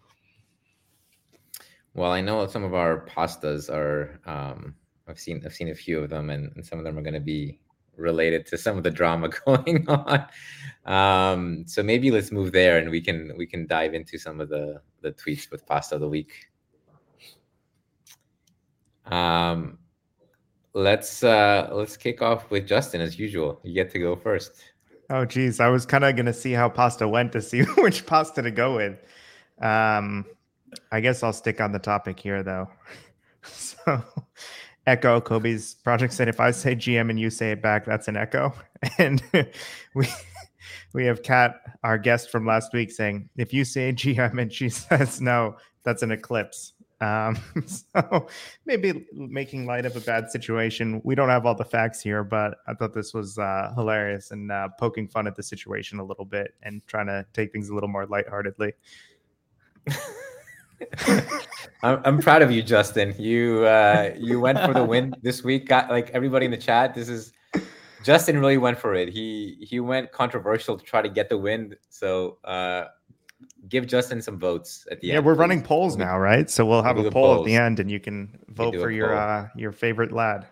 Well, I know some of our pastas are. Um, I've seen I've seen a few of them, and, and some of them are going to be related to some of the drama going on. Um, so maybe let's move there, and we can we can dive into some of the the tweets with pasta of the week. Um, let's uh, let's kick off with Justin as usual. You get to go first. Oh, geez. I was kind of going to see how pasta went to see which pasta to go with. Um, I guess I'll stick on the topic here, though. So echo Kobe's project said, if I say G M and you say it back, that's an echo. And we we have Kat, our guest from last week, saying, if you say G M and she says no, that's an eclipse. Um, so maybe making light of a bad situation. We don't have all the facts here, but I thought this was uh, hilarious and uh, poking fun at the situation a little bit and trying to take things a little more lightheartedly. I'm, I'm proud of you, Justin. You uh, you went for the win this week. Got like everybody in the chat. This is Justin really went for it. He he went controversial to try to get the win. So uh, give Justin some votes at the yeah, end. Yeah, we're please. running polls now, right? So we'll have We'll a do poll polls. at the end, and you can vote do for a your poll. uh, your favorite lad.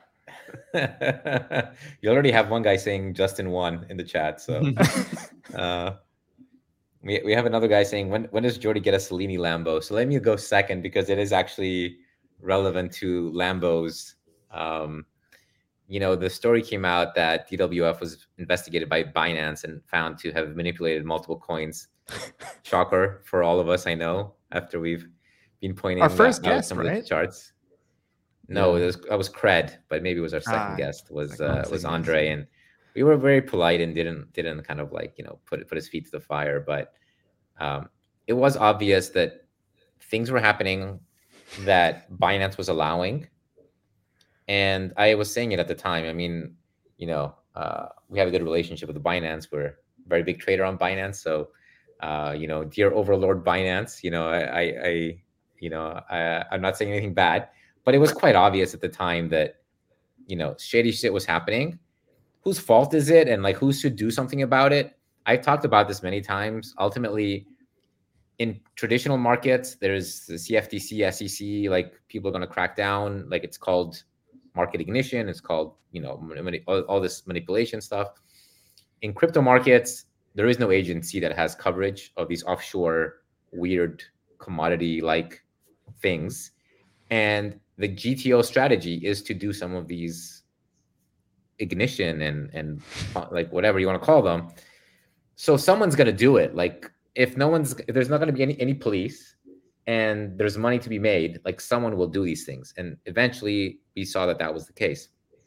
You already have one guy saying Justin won in the chat. So uh, we we have another guy saying, when when does Jordy get a Cellini Lambo? So let me go second because it is actually relevant to Lambos. Um, you know, the story came out that D W F was investigated by Binance and found to have manipulated multiple coins. Shocker for all of us, I know, after we've been pointing Our first out guest, some of right? the charts. No, Yeah. it was, I was Cred, but maybe it was our second Ah, guest was second- uh, second was guest. Andre, and we were very polite and didn't didn't kind of like you know put put his feet to the fire, but um, it was obvious that things were happening that Binance was allowing, and I was saying it at the time. I mean, you know, uh, we have a good relationship with Binance. We're a very big trader on Binance, so uh, you know, dear Overlord Binance, you know, I, I, I you know, I, I'm not saying anything bad. But it was quite obvious at the time that, you know, shady shit was happening. Whose fault is it? And like, who should do something about it? I've talked about this many times. Ultimately, in traditional markets, there's the C F T C, S E C, like people are going to crack down. Like it's called market ignition. It's called, you know, mani- all, all this manipulation stuff. In crypto markets, there is no agency that has coverage of these offshore weird commodity-like things. And the G T O strategy is to do some of these ignition and and like whatever you want to call them. So someone's going to do it. Like if no one's, if there's not going to be any any police and there's money to be made, like someone will do these things. And eventually we saw that that was the case.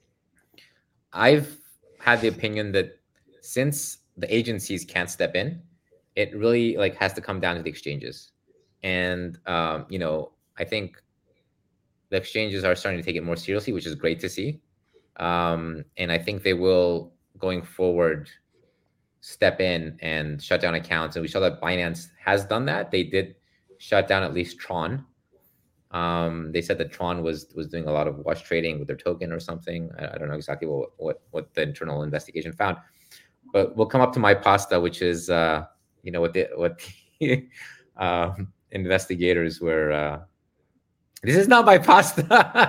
I've had the opinion that since the agencies can't step in, it really like has to come down to the exchanges. And um, you know, I think the exchanges are starting to take it more seriously, which is great to see. Um, and I think they will, going forward, step in and shut down accounts. And we saw that Binance has done that. They did shut down at least Tron. Um, they said that Tron was was doing a lot of wash trading with their token or something. I, I don't know exactly what, what what the internal investigation found. But we'll come up to my pasta, which is uh, you know what the what the um, investigators were. Uh, This is not my pasta.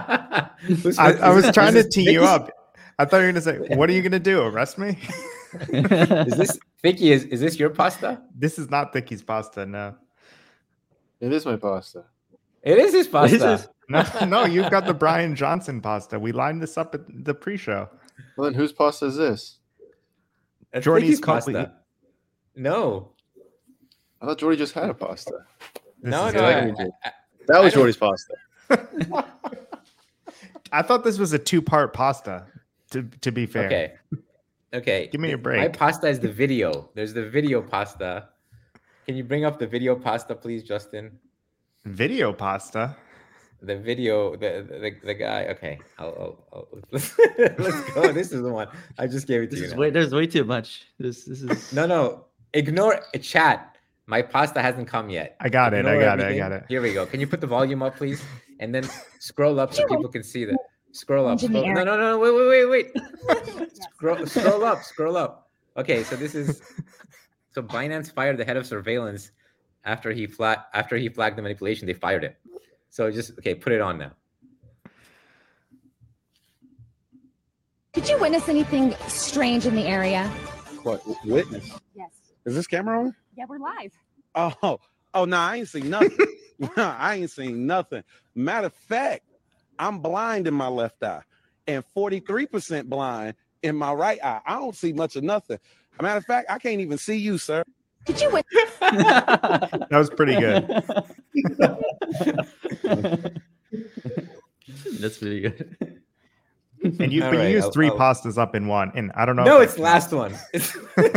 I, I was trying to tee you Vicky's, up. I thought you were going to say, what are you going to do? Arrest me? Is this Vicky? Is, is this your pasta? This is not Thicky's pasta, no. It is my pasta. It is his pasta. This is- No, no, you've got the Brian Johnson pasta. We lined this up at the pre-show. Well, then whose pasta is this? That's Jordy's Vicky's copy. pasta. No, I thought Jordy just had a pasta. This no, is no. it. I, good. I, That was I don't- Jordy's pasta. I thought this was a two-part pasta, to, to be fair. okay, okay. Give me a My break. pasta is the video. There's the video pasta. Can you bring up the video pasta, please, Justin? Video pasta. The video, the the, the guy. Okay, I'll, I'll, I'll let's, let's go. This is the one. I just gave it to This you. is now. way. There's way too much. This this is. No, no. Ignore chat. My pasta hasn't come yet. I got it. I Ignore got it. I everything. got it. Here we go. Can you put the volume up, please? And then scroll up so people can see that. Scroll up. In the Scroll, no, no, no. Wait, wait, wait, wait. scroll, scroll up. Scroll up. Okay, so this is. So Binance fired the head of surveillance after he flat after he flagged the manipulation. They fired him. So just okay. Put it on now. Did you witness anything strange in the area? What witness? Yes. Is this camera on? Yeah, we're live. Oh, oh no, I ain't seen nothing. I ain't seen nothing. Matter of fact, I'm blind in my left eye and forty-three percent blind in my right eye. I don't see much of nothing. Matter of fact, I can't even see you, sir. Did you witness? That was pretty good. That's pretty good. And you, All but right, you use I'll- three I'll- pastas up in one, and I don't know. No, if it's that the last one. It's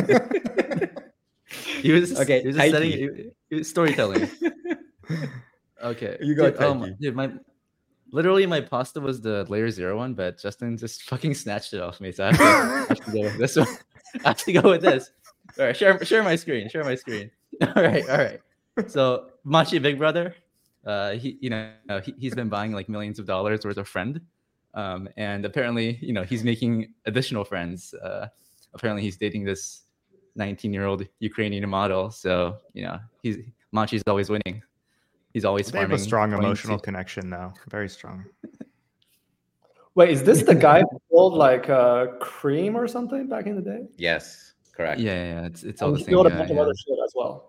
He was just, Okay, he was just setting Taiki. it- it was storytelling. Okay, You go, dude, um, Taiki. dude, my literally my pasta was the layer zero one, but Justin just fucking snatched it off me. So I have to, I have to go with this one. I have to go with this. All right, share share my screen. Share my screen. All right, all right. So Machi Big Brother, uh, he you know he, he's been buying like millions of dollars worth of friend, um, and apparently you know he's making additional friends. Uh, apparently he's dating this nineteen year old Ukrainian model. So you know he's Machi's always winning. He's always they have a farming, strong going emotional to- connection, though. Very strong. Wait, is this the guy who sold like uh, cream or something back in the day? Yes, correct. Yeah, yeah, yeah, it's it's all And the he same. sold a guy, bunch of yeah. other shit as well.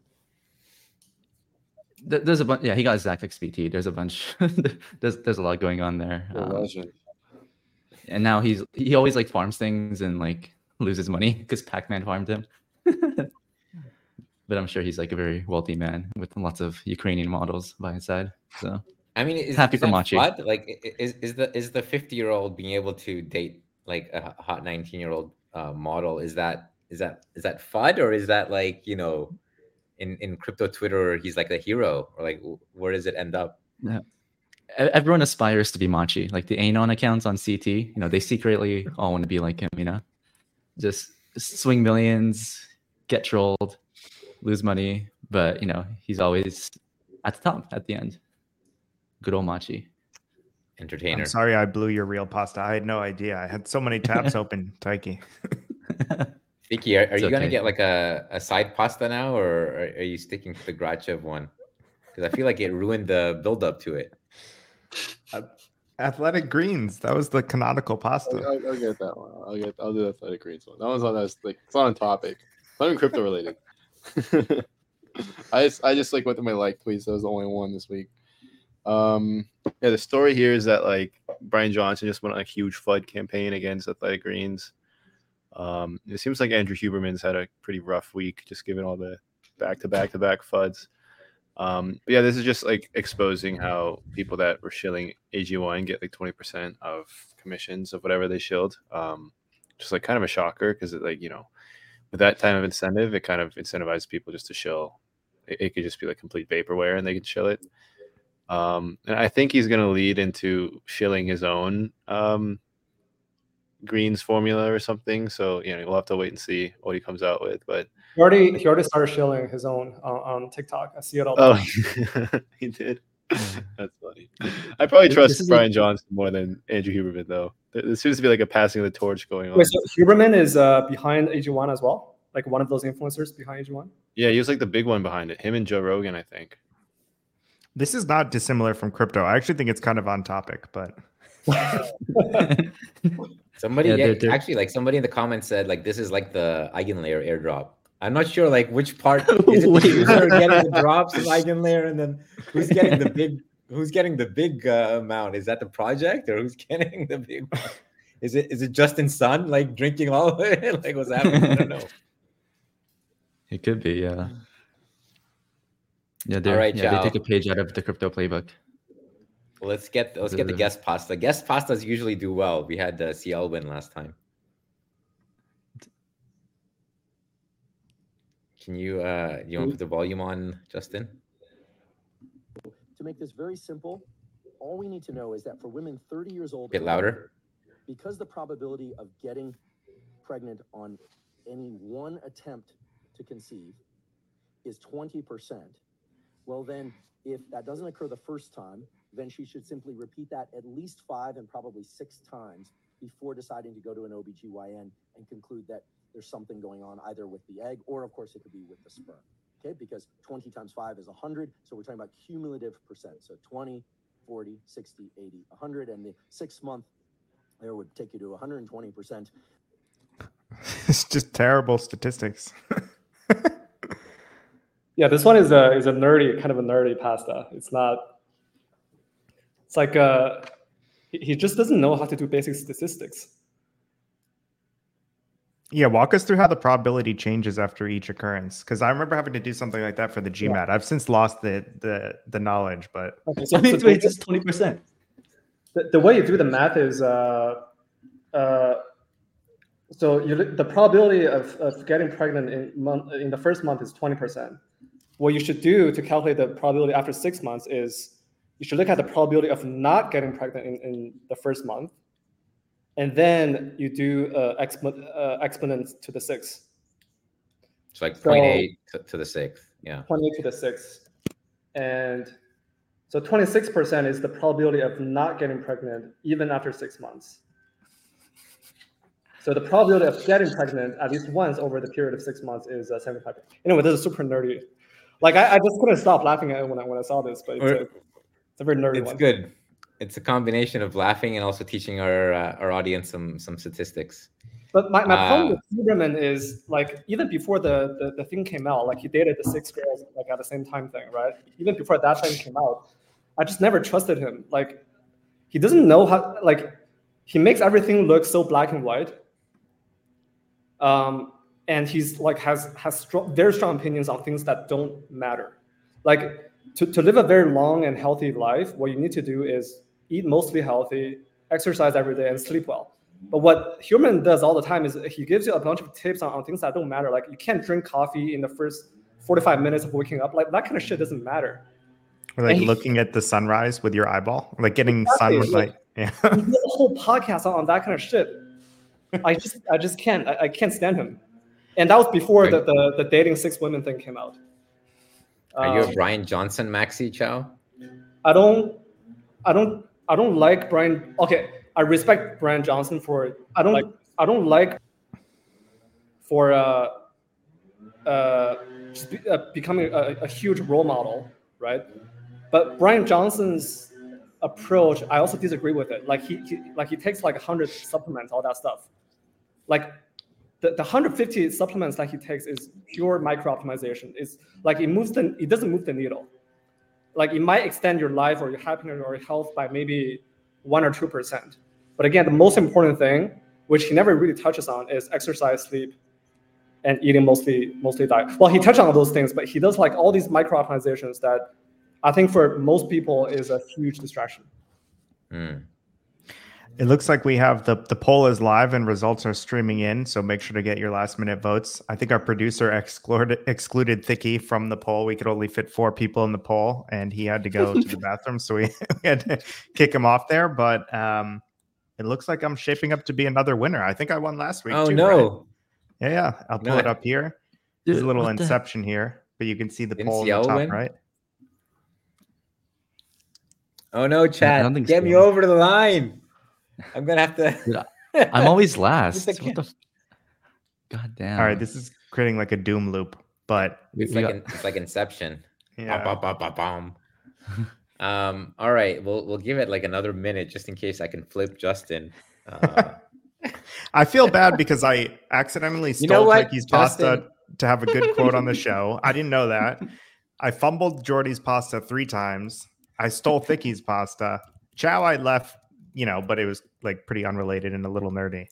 Th- There's a bunch. Yeah, he got Zach X P T. There's a bunch. there's there's a lot going on there. What Um, legend. and now he's he always like farms things and like loses money because Pac-Man farmed him. But I'm sure he's like a very wealthy man with lots of Ukrainian models by his side. So I mean, is, Happy is for that Machi. FUD? Like, i- is is the is the fifty year old being able to date like a hot nineteen year old uh, model? Is that is that is that FUD, or is that like, you know, in in crypto Twitter he's like a hero, or like w- where does it end up? e- everyone aspires to be Machi. Like the Anon accounts on C T, you know, they secretly all want to be like him. You know, just swing millions, get trolled, lose money, but you know he's always at the top at the end. Good old Machi. Entertainer. I'm sorry I blew your real pasta. I had no idea. I had so many tabs open, Taiki. Vicky, are, are It's you gonna okay. get like a, a side pasta now, or are, are you sticking to the Grachev one? Because I feel like it ruined the build up to it. Athletic Greens. That was the canonical I'll, pasta. I'll, I'll get that one. I'll get. I'll do the athletic greens one. That one's on that's like it's not on topic. It's not even crypto related. I just I just like went to my like tweets. That was the only one this week. Um, yeah, the story here is that like Brian Johnson just went on a huge FUD campaign against Athletic Greens. Um, it seems like Andrew Huberman's had a pretty rough week, just given all the back to back to back FUDs. Um, but yeah, this is just like exposing how people that were shilling A G one get like twenty percent of commissions of whatever they shilled. Um, just like kind of a shocker because it like, you know, with that type of incentive, it kind of incentivizes people just to shill. It, it could just be like complete vaporware and they can shill it. Um, and I think he's going to lead into shilling his own um, greens formula or something. So, you know, we'll have to wait and see what he comes out with. But He already he already started shilling his own on, on TikTok. I see it all the oh, time. he did. That's funny. I probably This trust is Brian like- Johnson more than Andrew Huberman, though. There, there seems to be like a passing of the torch going on. Wait, so Huberman is uh, behind A G one as well? Like one of those influencers behind A G one? Yeah, he was like the big one behind it. Him and Joe Rogan, I think. This is not dissimilar from crypto. I actually think it's kind of on topic, but Somebody Yeah, yeah, they're- they're- actually like somebody in the comments said like this is like the Eigenlayer airdrop. I'm not sure like which part is it Wait. the user getting the drops in Eigenlayer, and then who's getting the big who's getting the big uh, amount? Is that the project, or who's getting the big one? Is it is it Justin Sun like drinking all of it? Like what's happening? I don't know. It could be, yeah. Yeah, they're, right, yeah, Chow. they take a page out of the crypto playbook. Let's get let's get the guest pasta. Guest pastas usually do well. We had uh, C L win last time. Can you uh you want to put the volume on, Justin? To make this very simple, all we need to know is that for women thirty years old, Bit and louder. older, because the probability of getting pregnant on any one attempt to conceive is twenty percent, well then, if that doesn't occur the first time, then she should simply repeat that at least five and probably six times before deciding to go to an O B G Y N and conclude that there's something going on either with the egg or, of course, it could be with the sperm. Okay, because twenty times five is one hundred, so we're talking about cumulative percent. So twenty, forty, sixty, eighty, one hundred, and the six month there would take you to one hundred twenty percent. it's just terrible statistics. Yeah, this one is a is a nerdy, kind of a nerdy pasta. It's not. It's like uh, he he just doesn't know how to do basic statistics. Yeah, walk us through how the probability changes after each occurrence. Because I remember having to do something like that for the GMAT. I've since lost the the the knowledge, but Okay, so, I mean, so wait, it's just twenty percent. the, the way you do the math is uh, uh, so you the probability of, of getting pregnant in month in the first month is twenty percent. What you should do to calculate the probability after six months is you should look at the probability of not getting pregnant in, in the first month, and then you do uh, exponent uh, exponent to the sixth. It's like So- zero point eight to, to the sixth. Yeah. twenty to the sixth. And so twenty-six percent is the probability of not getting pregnant even after six months. So the probability of getting pregnant at least once over the period of six months is uh, seventy-five percent. Anyway, this is super nerdy. Like I, I just couldn't stop laughing at it when I when I saw this, but it's, a, it's a very nerdy It's one. good. It's a combination of laughing and also teaching our uh, our audience some some statistics. But my, my Uh, problem with Huberman is like even before the, the, the thing came out, like he dated the six girls like at the same time thing, right? Even before that thing came out, I just never trusted him. Like he doesn't know how like he makes everything look so black and white. Um, and he's like has has strong, very strong opinions on things that don't matter. Like to, to live a very long and healthy life, what you need to do is eat mostly healthy, exercise every day, and sleep well. But what Huberman does all the time is he gives you a bunch of tips on, on things that don't matter. Like you can't drink coffee in the first forty-five minutes of waking up. Like that kind of shit doesn't matter. Or like And he- looking at the sunrise with your eyeball, like getting Exactly, sun with like- light. Yeah. He did a whole podcast on, on that kind of shit. I just I just can't I, I can't stand him. And that was before the, the the dating six women thing came out. Are you Um, a Brian Johnson maxi, Chow? I don't, I don't, I don't like Brian. Okay, I respect Brian Johnson for. I don't like. I don't like for uh, uh, just be, uh, becoming a, a huge role model, right? But Brian Johnson's approach, I also disagree with it. Like he, he like he takes like a hundred supplements, all that stuff. Like the, the one hundred fifty supplements that he takes is pure micro optimization. It's like it moves the, it doesn't move the needle. Like it might extend your life or your happiness or your health by maybe one or two percent. But again, the most important thing, which he never really touches on, is exercise, sleep, and eating mostly mostly diet. Well, he touched on those things, but he does like all these micro optimizations that I think for most people is a huge distraction. Mm. It looks like we have the the poll is live and results are streaming in. So make sure to get your last minute votes. I think our producer excluded excluded Thicky from the poll. We could only fit four people in the poll, and he had to go to the bathroom, so we, we had to kick him off there. But um, it looks like I'm shaping up to be another winner. I think I won last week. Oh too, no! right? Yeah, yeah. I'll pull No. it up here. There's a Dude, little what the- inception here, but you can see the Didn't poll in the Ciel top win? right. Oh no, Chad! don't think Get so. me over to the line. I'm gonna have to. Dude, I'm always last. the What the? f- God damn. All right, this is creating like a doom loop, but We- It's we like got- in, it's like Inception. yeah. Bum, bum, bum, bum, bum. um. All right. We'll we'll give it like another minute just in case I can flip Justin. Uh, I feel bad because I accidentally You know stole what, Turkey's Justin? pasta to have a good quote on the show. I didn't know that. I fumbled Jordy's pasta three times. I stole Thicky's pasta. Chow I left, you know, but it was like pretty unrelated and a little nerdy.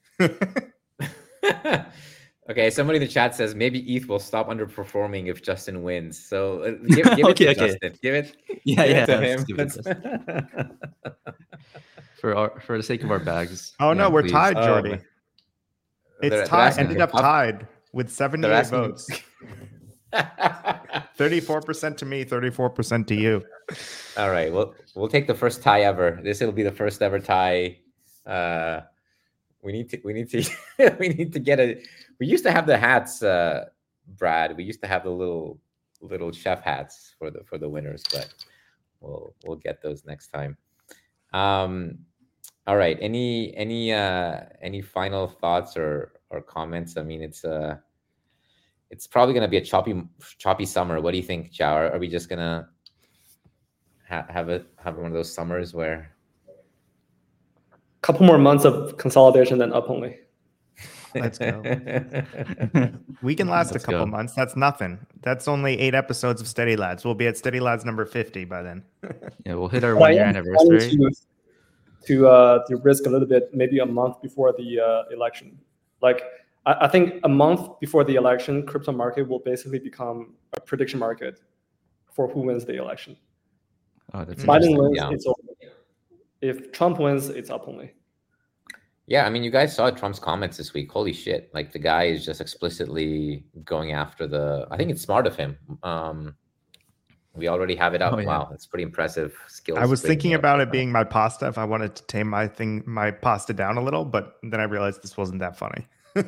okay. Somebody in the chat says maybe E T H will stop underperforming if Justin wins. So uh, give, give Okay, it to okay. Justin. Give it. Yeah, give yeah. it to let's him. give it to us. For our for the sake of our bags. Oh no, yeah, we're please. tied, Oh, Jordy. man. It's They're- they're tied. asking Ended for up pop- tied with They're seventy-eight asking- votes. thirty-four percent to me, thirty-four percent to you. All right, well, we'll take the first tie ever. This will be the first ever tie. Uh, we need to, we need to, we need to get a. We used to have the hats, uh, Brad. We used to have the little, little chef hats for the for the winners, but we'll we'll get those next time. Um, all right. Any any uh any final thoughts or or comments? I mean, it's uh it's probably gonna be a choppy choppy summer. What do you think, Chow? Are, are we just gonna ha- have it have one of those summers where Couple more months of consolidation, then up only. Let's go. We can last Let's a couple go. months. That's nothing. That's only eight episodes of Steady Lads. We'll be at Steady Lads number fifty by then. Yeah, we'll hit our But I one year am anniversary. planning To, to, uh, to risk a little bit, maybe a month before the uh, election. Like, I, I think a month before the election, crypto market will basically become a prediction market for who wins the election. Oh, that's Biden interesting. wins, yeah. it's over. If Trump wins, it's up only. Yeah, I mean, you guys saw Trump's comments this week. Holy shit! Like the guy is just explicitly going after the. I think it's smart of him. Um, we already have it up. Oh, yeah. Wow, that's pretty impressive skills. I was bringing thinking up about the- it being my pasta if I wanted to tame my thing, my pasta down a little, but then I realized this wasn't that funny.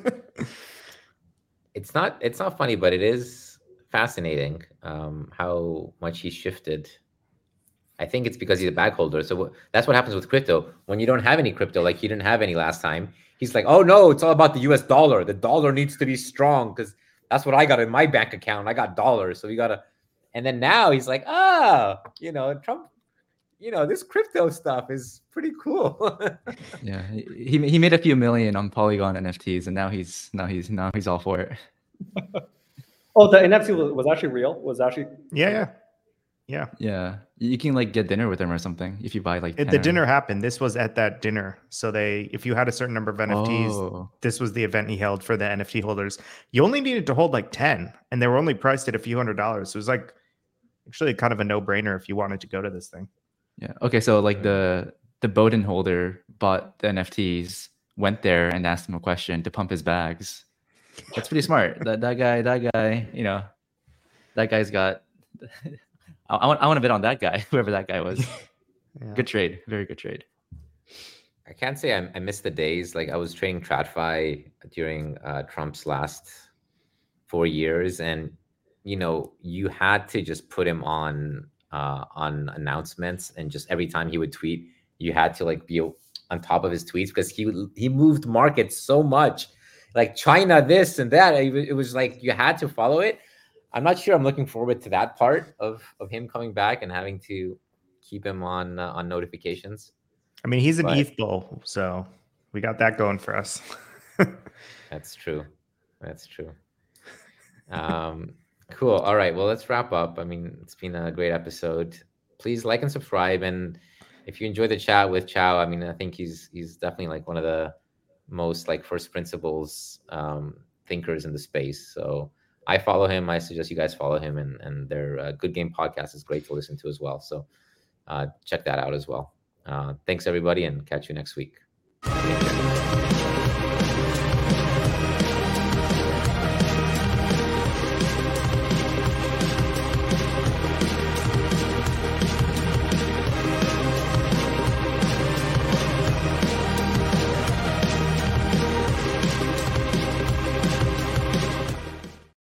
It's not. It's not funny, but it is fascinating um, how much he shifted. I think it's because he's a bag holder. So w- that's what happens with crypto. When you don't have any crypto, like he didn't have any last time, he's like, oh no, it's all about the U S dollar. The dollar needs to be strong because that's what I got in my bank account. I got dollars. So we got to, and then now he's like, ah, you know, Trump, you know, this crypto stuff is pretty cool. Yeah, he he made a few million on Polygon N F Ts, and now he's now he's now he's all for it. Oh, the N F T was, was actually real. Was actually Yeah, yeah, yeah. Yeah, you can like get dinner with him or something if you buy like It- ten the or- dinner happened. This was at that dinner. So they, if you had a certain number of N F Ts, Oh. this was the event he held for the N F T holders. You only needed to hold like ten, and they were only priced at a few hundred dollars. So it was like actually kind of a no-brainer if you wanted to go to this thing. Yeah. Okay. So like the the Bowden holder bought the N F Ts, went there and asked him a question to pump his bags. That's pretty smart. That that guy, that guy, you know, that guy's got. I, I want I want to bet on that guy, whoever that guy was. Yeah. Good trade. Very good trade. I can't say I, I missed the days. Like I was trading TradFi during uh, Trump's last four years, and you know, you had to just put him on uh, on announcements, and just every time he would tweet, you had to like be on top of his tweets because he he moved markets so much, like China this and that. It, it was like you had to follow it. I'm not sure. I'm looking forward to that part of of him coming back and having to keep him on uh, on notifications. I mean, he's an But- E T H bull, so we got that going for us. That's true. That's true. Um, cool. All right. Well, let's wrap up. I mean, it's been a great episode. Please like and subscribe. And if you enjoyed the chat with Chow, I mean, I think he's he's definitely like one of the most like first principles um, thinkers in the space. So I follow him. I suggest you guys follow him, and and their uh, Good Game podcast is great to listen to as well. So uh, check that out as well. Uh, thanks everybody, and catch you next week. Take care.